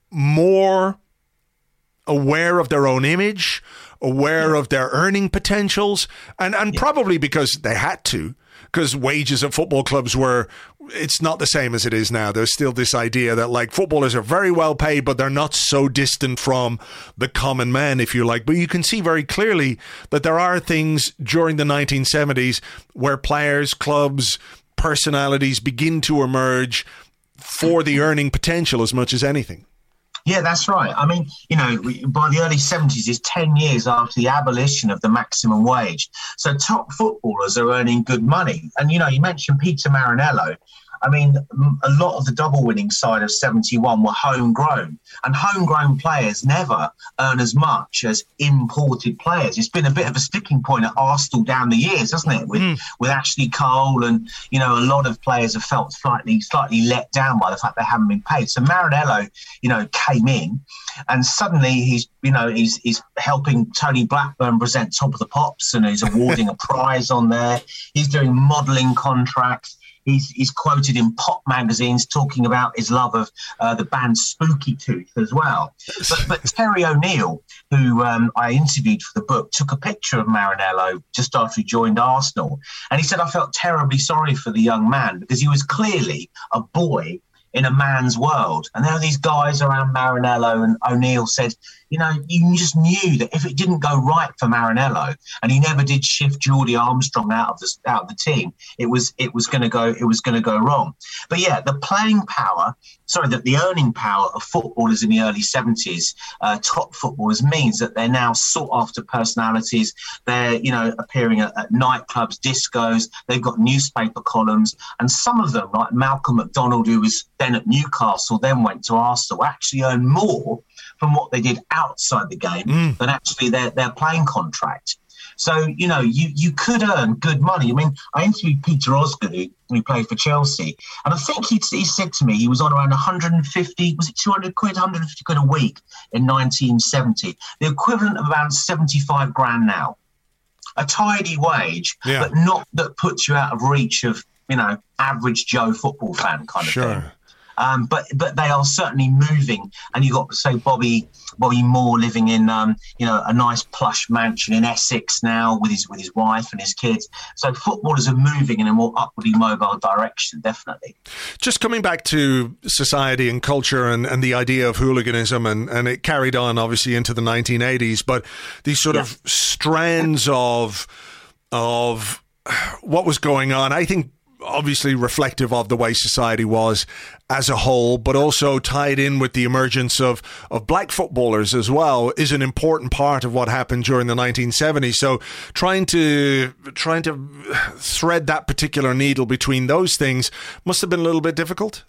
more aware of their own image, aware yeah. of their earning potentials, and, and yeah. probably because they had to, because wages at football clubs were, it's not the same as it is now. There's still this idea that like footballers are very well paid, but they're not so distant from the common man, if you like. But you can see very clearly that there are things during the nineteen seventies where players, clubs, personalities begin to emerge for the earning potential as much as anything. Yeah, that's right. I mean, you know, by the early seventies is ten years after the abolition of the maximum wage. So top footballers are earning good money. And, you know, you mentioned Peter Marinello. I mean, a lot of the double-winning side of seventy-one were homegrown, and homegrown players never earn as much as imported players. It's been a bit of a sticking point at Arsenal down the years, hasn't it? With mm. with Ashley Cole, and you know, a lot of players have felt slightly slightly let down by the fact they haven't been paid. So Marinello, you know, came in, and suddenly he's you know he's he's helping Tony Blackburn present Top of the Pops, and he's awarding a prize on there. He's doing modelling contracts. He's, he's quoted in pop magazines talking about his love of uh, the band Spooky Tooth as well. But, but Terry O'Neill, who um, I interviewed for the book, took a picture of Marinello just after he joined Arsenal. And he said, I felt terribly sorry for the young man because he was clearly a boy in a man's world. And there were these guys around Marinello, and O'Neill said, you know, you just knew that if it didn't go right for Marinello, and he never did shift Geordie Armstrong out of the out of the team, it was it was going to go it was going to go wrong. But yeah, the playing power, sorry, that the earning power of footballers in the early seventies, uh, top footballers, means that they're now sought after personalities. They're you know appearing at, at nightclubs, discos. They've got newspaper columns, and some of them, like Malcolm McDonald, who was then at Newcastle, then went to Arsenal, actually earn more from what they did outside the game mm. than actually their, their playing contract. So, you know, you, you could earn good money. I mean, I interviewed Peter Osgood, who, who played for Chelsea, and I think he, he said to me he was on around one hundred fifty, was it two hundred quid, one hundred fifty quid a week in nineteen seventy, the equivalent of around seventy-five grand now. A tidy wage, yeah. but not that puts you out of reach of, you know, average Joe football fan kind of sure. thing. Um, but but they are certainly moving, and you've got, say, Bobby Bobby Moore living in um, you know a nice plush mansion in Essex now with his with his wife and his kids. So footballers are moving in a more upwardly mobile direction, definitely. Just coming back to society and culture and, and the idea of hooliganism, and, and it carried on obviously into the nineteen eighties, but these sort yeah. of strands of of what was going on, I think, obviously reflective of the way society was as a whole, but also tied in with the emergence of, of black footballers as well, is an important part of what happened during the nineteen seventies. So trying to trying to thread that particular needle between those things must have been a little bit difficult.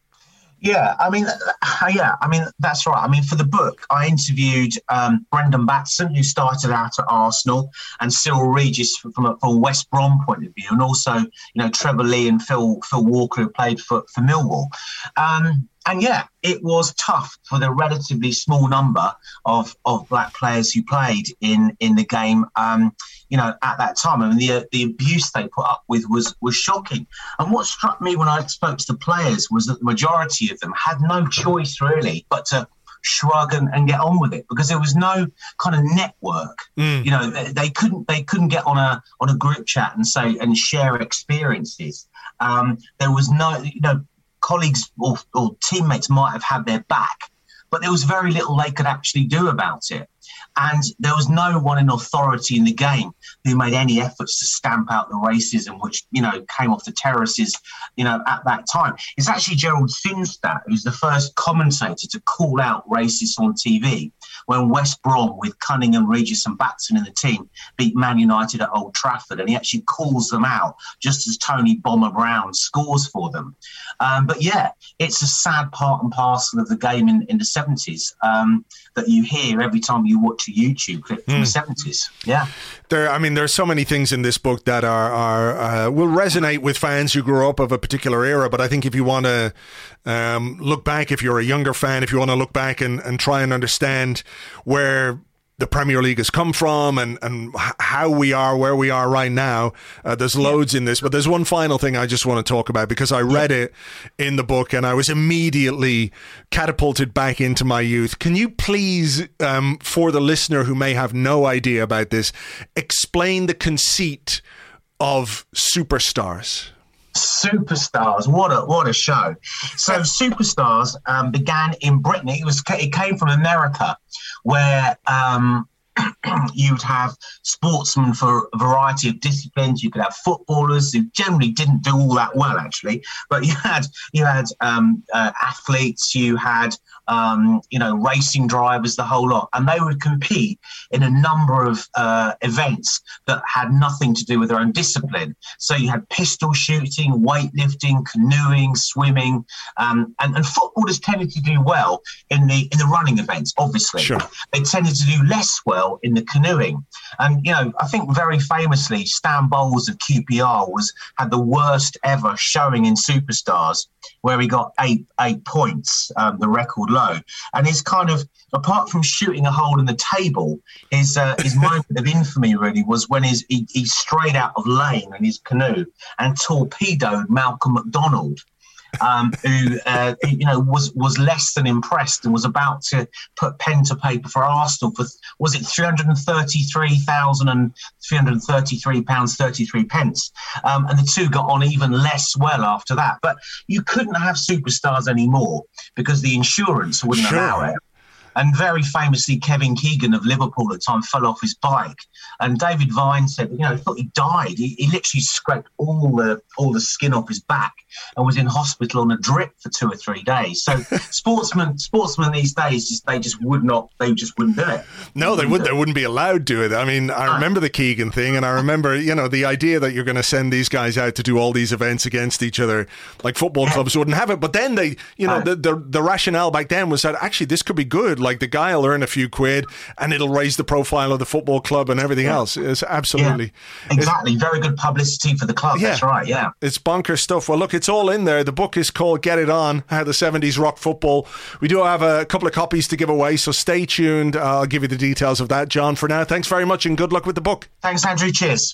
Yeah, I mean, yeah, I mean, that's right. I mean, for the book, I interviewed um, Brendan Batson, who started out at Arsenal, and Cyril Regis from, from a, from a West Brom point of view, and also, you know, Trevor Lee and Phil Phil Walker, who played for, for Millwall. Um, and yeah, it was tough for the relatively small number of, of black players who played in, in the game, um, you know, at that time. I mean, the the abuse they put up with was was shocking. And what struck me when I spoke to the players was that the majority of them had no choice really but to shrug and, and get on with it, because there was no kind of network. Mm. You know, they, they couldn't they couldn't get on a on a group chat and say and share experiences. Um, there was no, you know, colleagues or, or teammates might have had their back, but there was very little they could actually do about it. And there was no one in authority in the game who made any efforts to stamp out the racism which, you know, came off the terraces, you know, at that time. It's actually Gerald Finstad who's the first commentator to call out racists on T V. when West Brom with Cunningham, Regis and Batson in the team beat Man United at Old Trafford, and he actually calls them out just as Tony Bomber Brown scores for them. Um, but yeah, it's a sad part and parcel of the game in, in the seventies um, that you hear every time you watch a YouTube clip from mm. the seventies. Yeah. There, I mean, there's so many things in this book that are, are uh, will resonate with fans who grew up of a particular era. But I think if you want to um, look back, if you're a younger fan, if you want to look back and, and try and understand where the Premier League has come from and, and how we are where we are right now, uh, there's loads in this. But there's one final thing I just want to talk about, because I read it in the book and I was immediately catapulted back into my youth. Can you please, um, for the listener who may have no idea about this, explain the conceit of Superstars? Superstars, what a what a show! So Superstars um, began in Britain. It was it came from America, where um, you'd have sportsmen for a variety of disciplines. You could have footballers who generally didn't do all that well, actually, but you had you had um, uh, athletes. You had Um, you know, racing drivers, the whole lot. And they would compete in a number of uh, events that had nothing to do with their own discipline. So you had pistol shooting, weightlifting, canoeing, swimming, um, and, and footballers tended to do well in the in the running events, obviously. Sure. They tended to do less well in the canoeing. And, you know, I think very famously, Stan Bowles of Q P R was had the worst ever showing in Superstars, where he got eight eight points, um, the record low. And his kind of, apart from shooting a hole in the table, his uh, his moment of infamy really was when his, he, he strayed out of lane in his canoe and torpedoed Malcolm McDonald, um, who uh, you know was was less than impressed and was about to put pen to paper for Arsenal for, was it three hundred thirty-three thousand and three hundred thirty-three pounds thirty-three pence, um, and the two got on even less well after that. But you couldn't have Superstars anymore because the insurance wouldn't sure. allow it. And very famously, Kevin Keegan of Liverpool at the time fell off his bike. And David Vine said, you know, he thought he died. He, he literally scraped all the all the skin off his back and was in hospital on a drip for two or three days. So sportsmen sportsmen these days, just they just would not, they just wouldn't do it. No, they, they would. They wouldn't be allowed to do it. I mean, I remember the Keegan thing, and I remember, you know, the idea that you're going to send these guys out to do all these events against each other, like football yeah. clubs wouldn't have it. But then they, you know, uh, the, the the rationale back then was that actually this could be good. Like the guy will earn a few quid, and it'll raise the profile of the football club and everything yeah. else. It's absolutely yeah, exactly it's, very good publicity for the club. Yeah, that's right. Yeah, it's bonkers stuff. Well, look, it's all in there. The book is called Get It On: How the seventies Rocked Football. We do have a couple of copies to give away, so stay tuned. Uh, I'll give you the details of that, John. For now, thanks very much and good luck with the book. Thanks, Andrew. Cheers.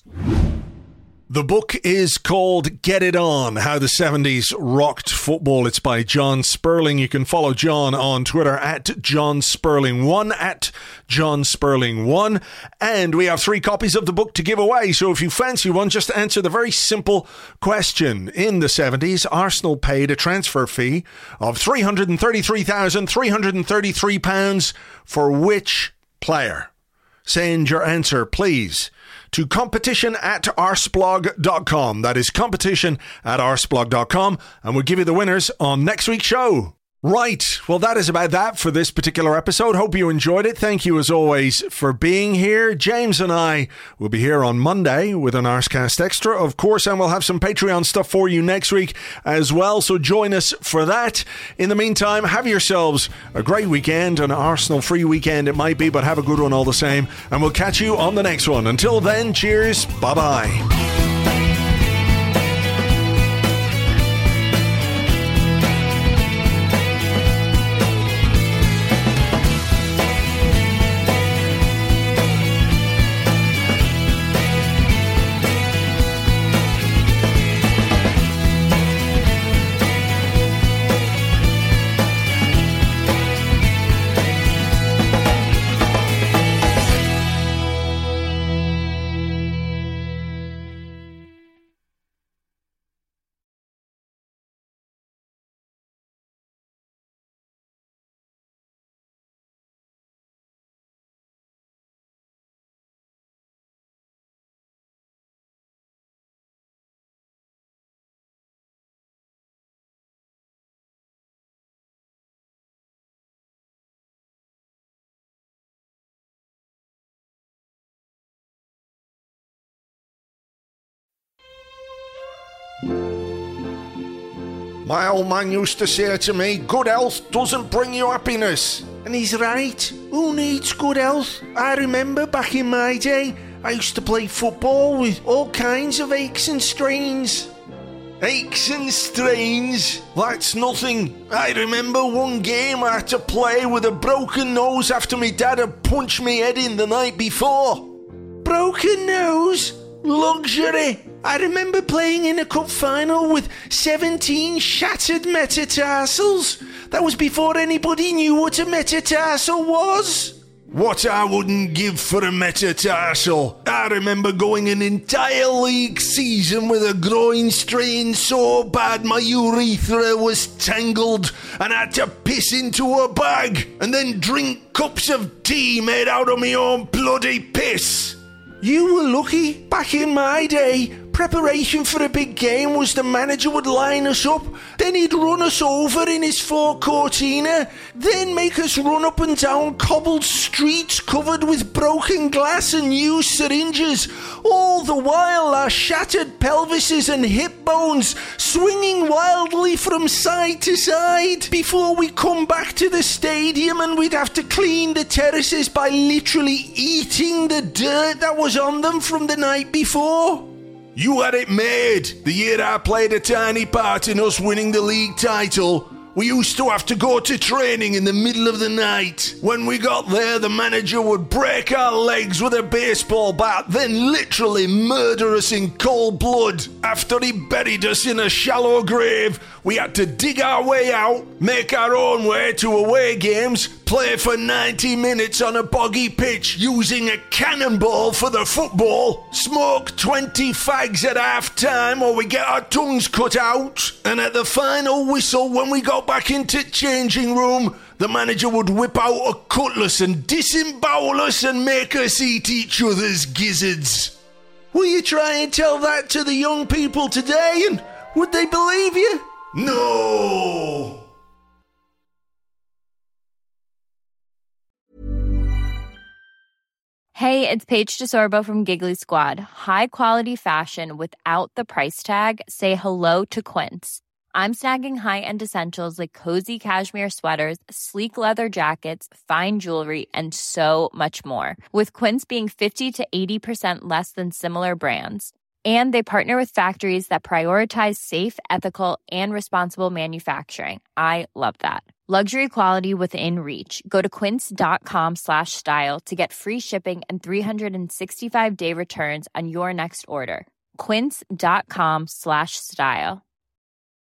The book is called Get It On: How the seventies Rocked Football. It's by John Sperling. You can follow John on Twitter at John Sperling one, at John Sperling one. And we have three copies of the book to give away. So if you fancy one, just answer the very simple question. In the seventies, Arsenal paid a transfer fee of three hundred thirty-three thousand three hundred thirty-three pounds for which player? Send your answer, please, to competition at arseblog dot com. That is competition at arseblog dot com, and we'll give you the winners on next week's show. Right, well, that is about that for this particular episode. Hope you enjoyed it. Thank you, as always, for being here. James and I will be here on Monday with an Arsecast Extra, of course, and we'll have some Patreon stuff for you next week as well, so join us for that. In the meantime, have yourselves a great weekend, an Arsenal-free weekend it might be, but have a good one all the same, and we'll catch you on the next one. Until then, cheers, bye-bye. My old man used to say to me, good health doesn't bring you happiness. And he's right. Who needs good health? I remember back in my day, I used to play football with all kinds of aches and strains. Aches and strains? That's nothing. I remember one game I had to play with a broken nose after my dad had punched me head in the night before. Broken nose? Luxury. I remember playing in a cup final with seventeen shattered metatarsals. That was before anybody knew what a metatarsal was. What I wouldn't give for a metatarsal. I remember going an entire league season with a groin strain so bad my urethra was tangled and I had to piss into a bag and then drink cups of tea made out of my own bloody piss. You were lucky. Back in my day, preparation for a big game was the manager would line us up, then he'd run us over in his Ford Cortina, then make us run up and down cobbled streets covered with broken glass and used syringes, all the while our shattered pelvises and hip bones swinging wildly from side to side before we come back to the stadium and we'd have to clean the terraces by literally eating the dirt that was on them from the night before. You had it made. The year I played a tiny part in us winning the league title, we used to have to go to training in the middle of the night. When we got there, the manager would break our legs with a baseball bat, then literally murder us in cold blood. After he buried us in a shallow grave, we had to dig our way out, make our own way to away games, play for ninety minutes on a boggy pitch using a cannonball for the football, smoke twenty fags at half time or we get our tongues cut out, and at the final whistle when we got back into changing room, the manager would whip out a cutlass and disembowel us and make us eat each other's gizzards. Will you try and tell that to the young people today, and would they believe you? No! Hey, it's Paige DeSorbo from Giggly Squad. High quality fashion without the price tag. Say hello to Quince. I'm snagging high-end essentials like cozy cashmere sweaters, sleek leather jackets, fine jewelry, and so much more. With Quince being fifty to eighty percent less than similar brands. And they partner with factories that prioritize safe, ethical, and responsible manufacturing. I love that. Luxury quality within reach. Go to quince.com slash style to get free shipping and three sixty-five day returns on your next order. Quince.com slash style.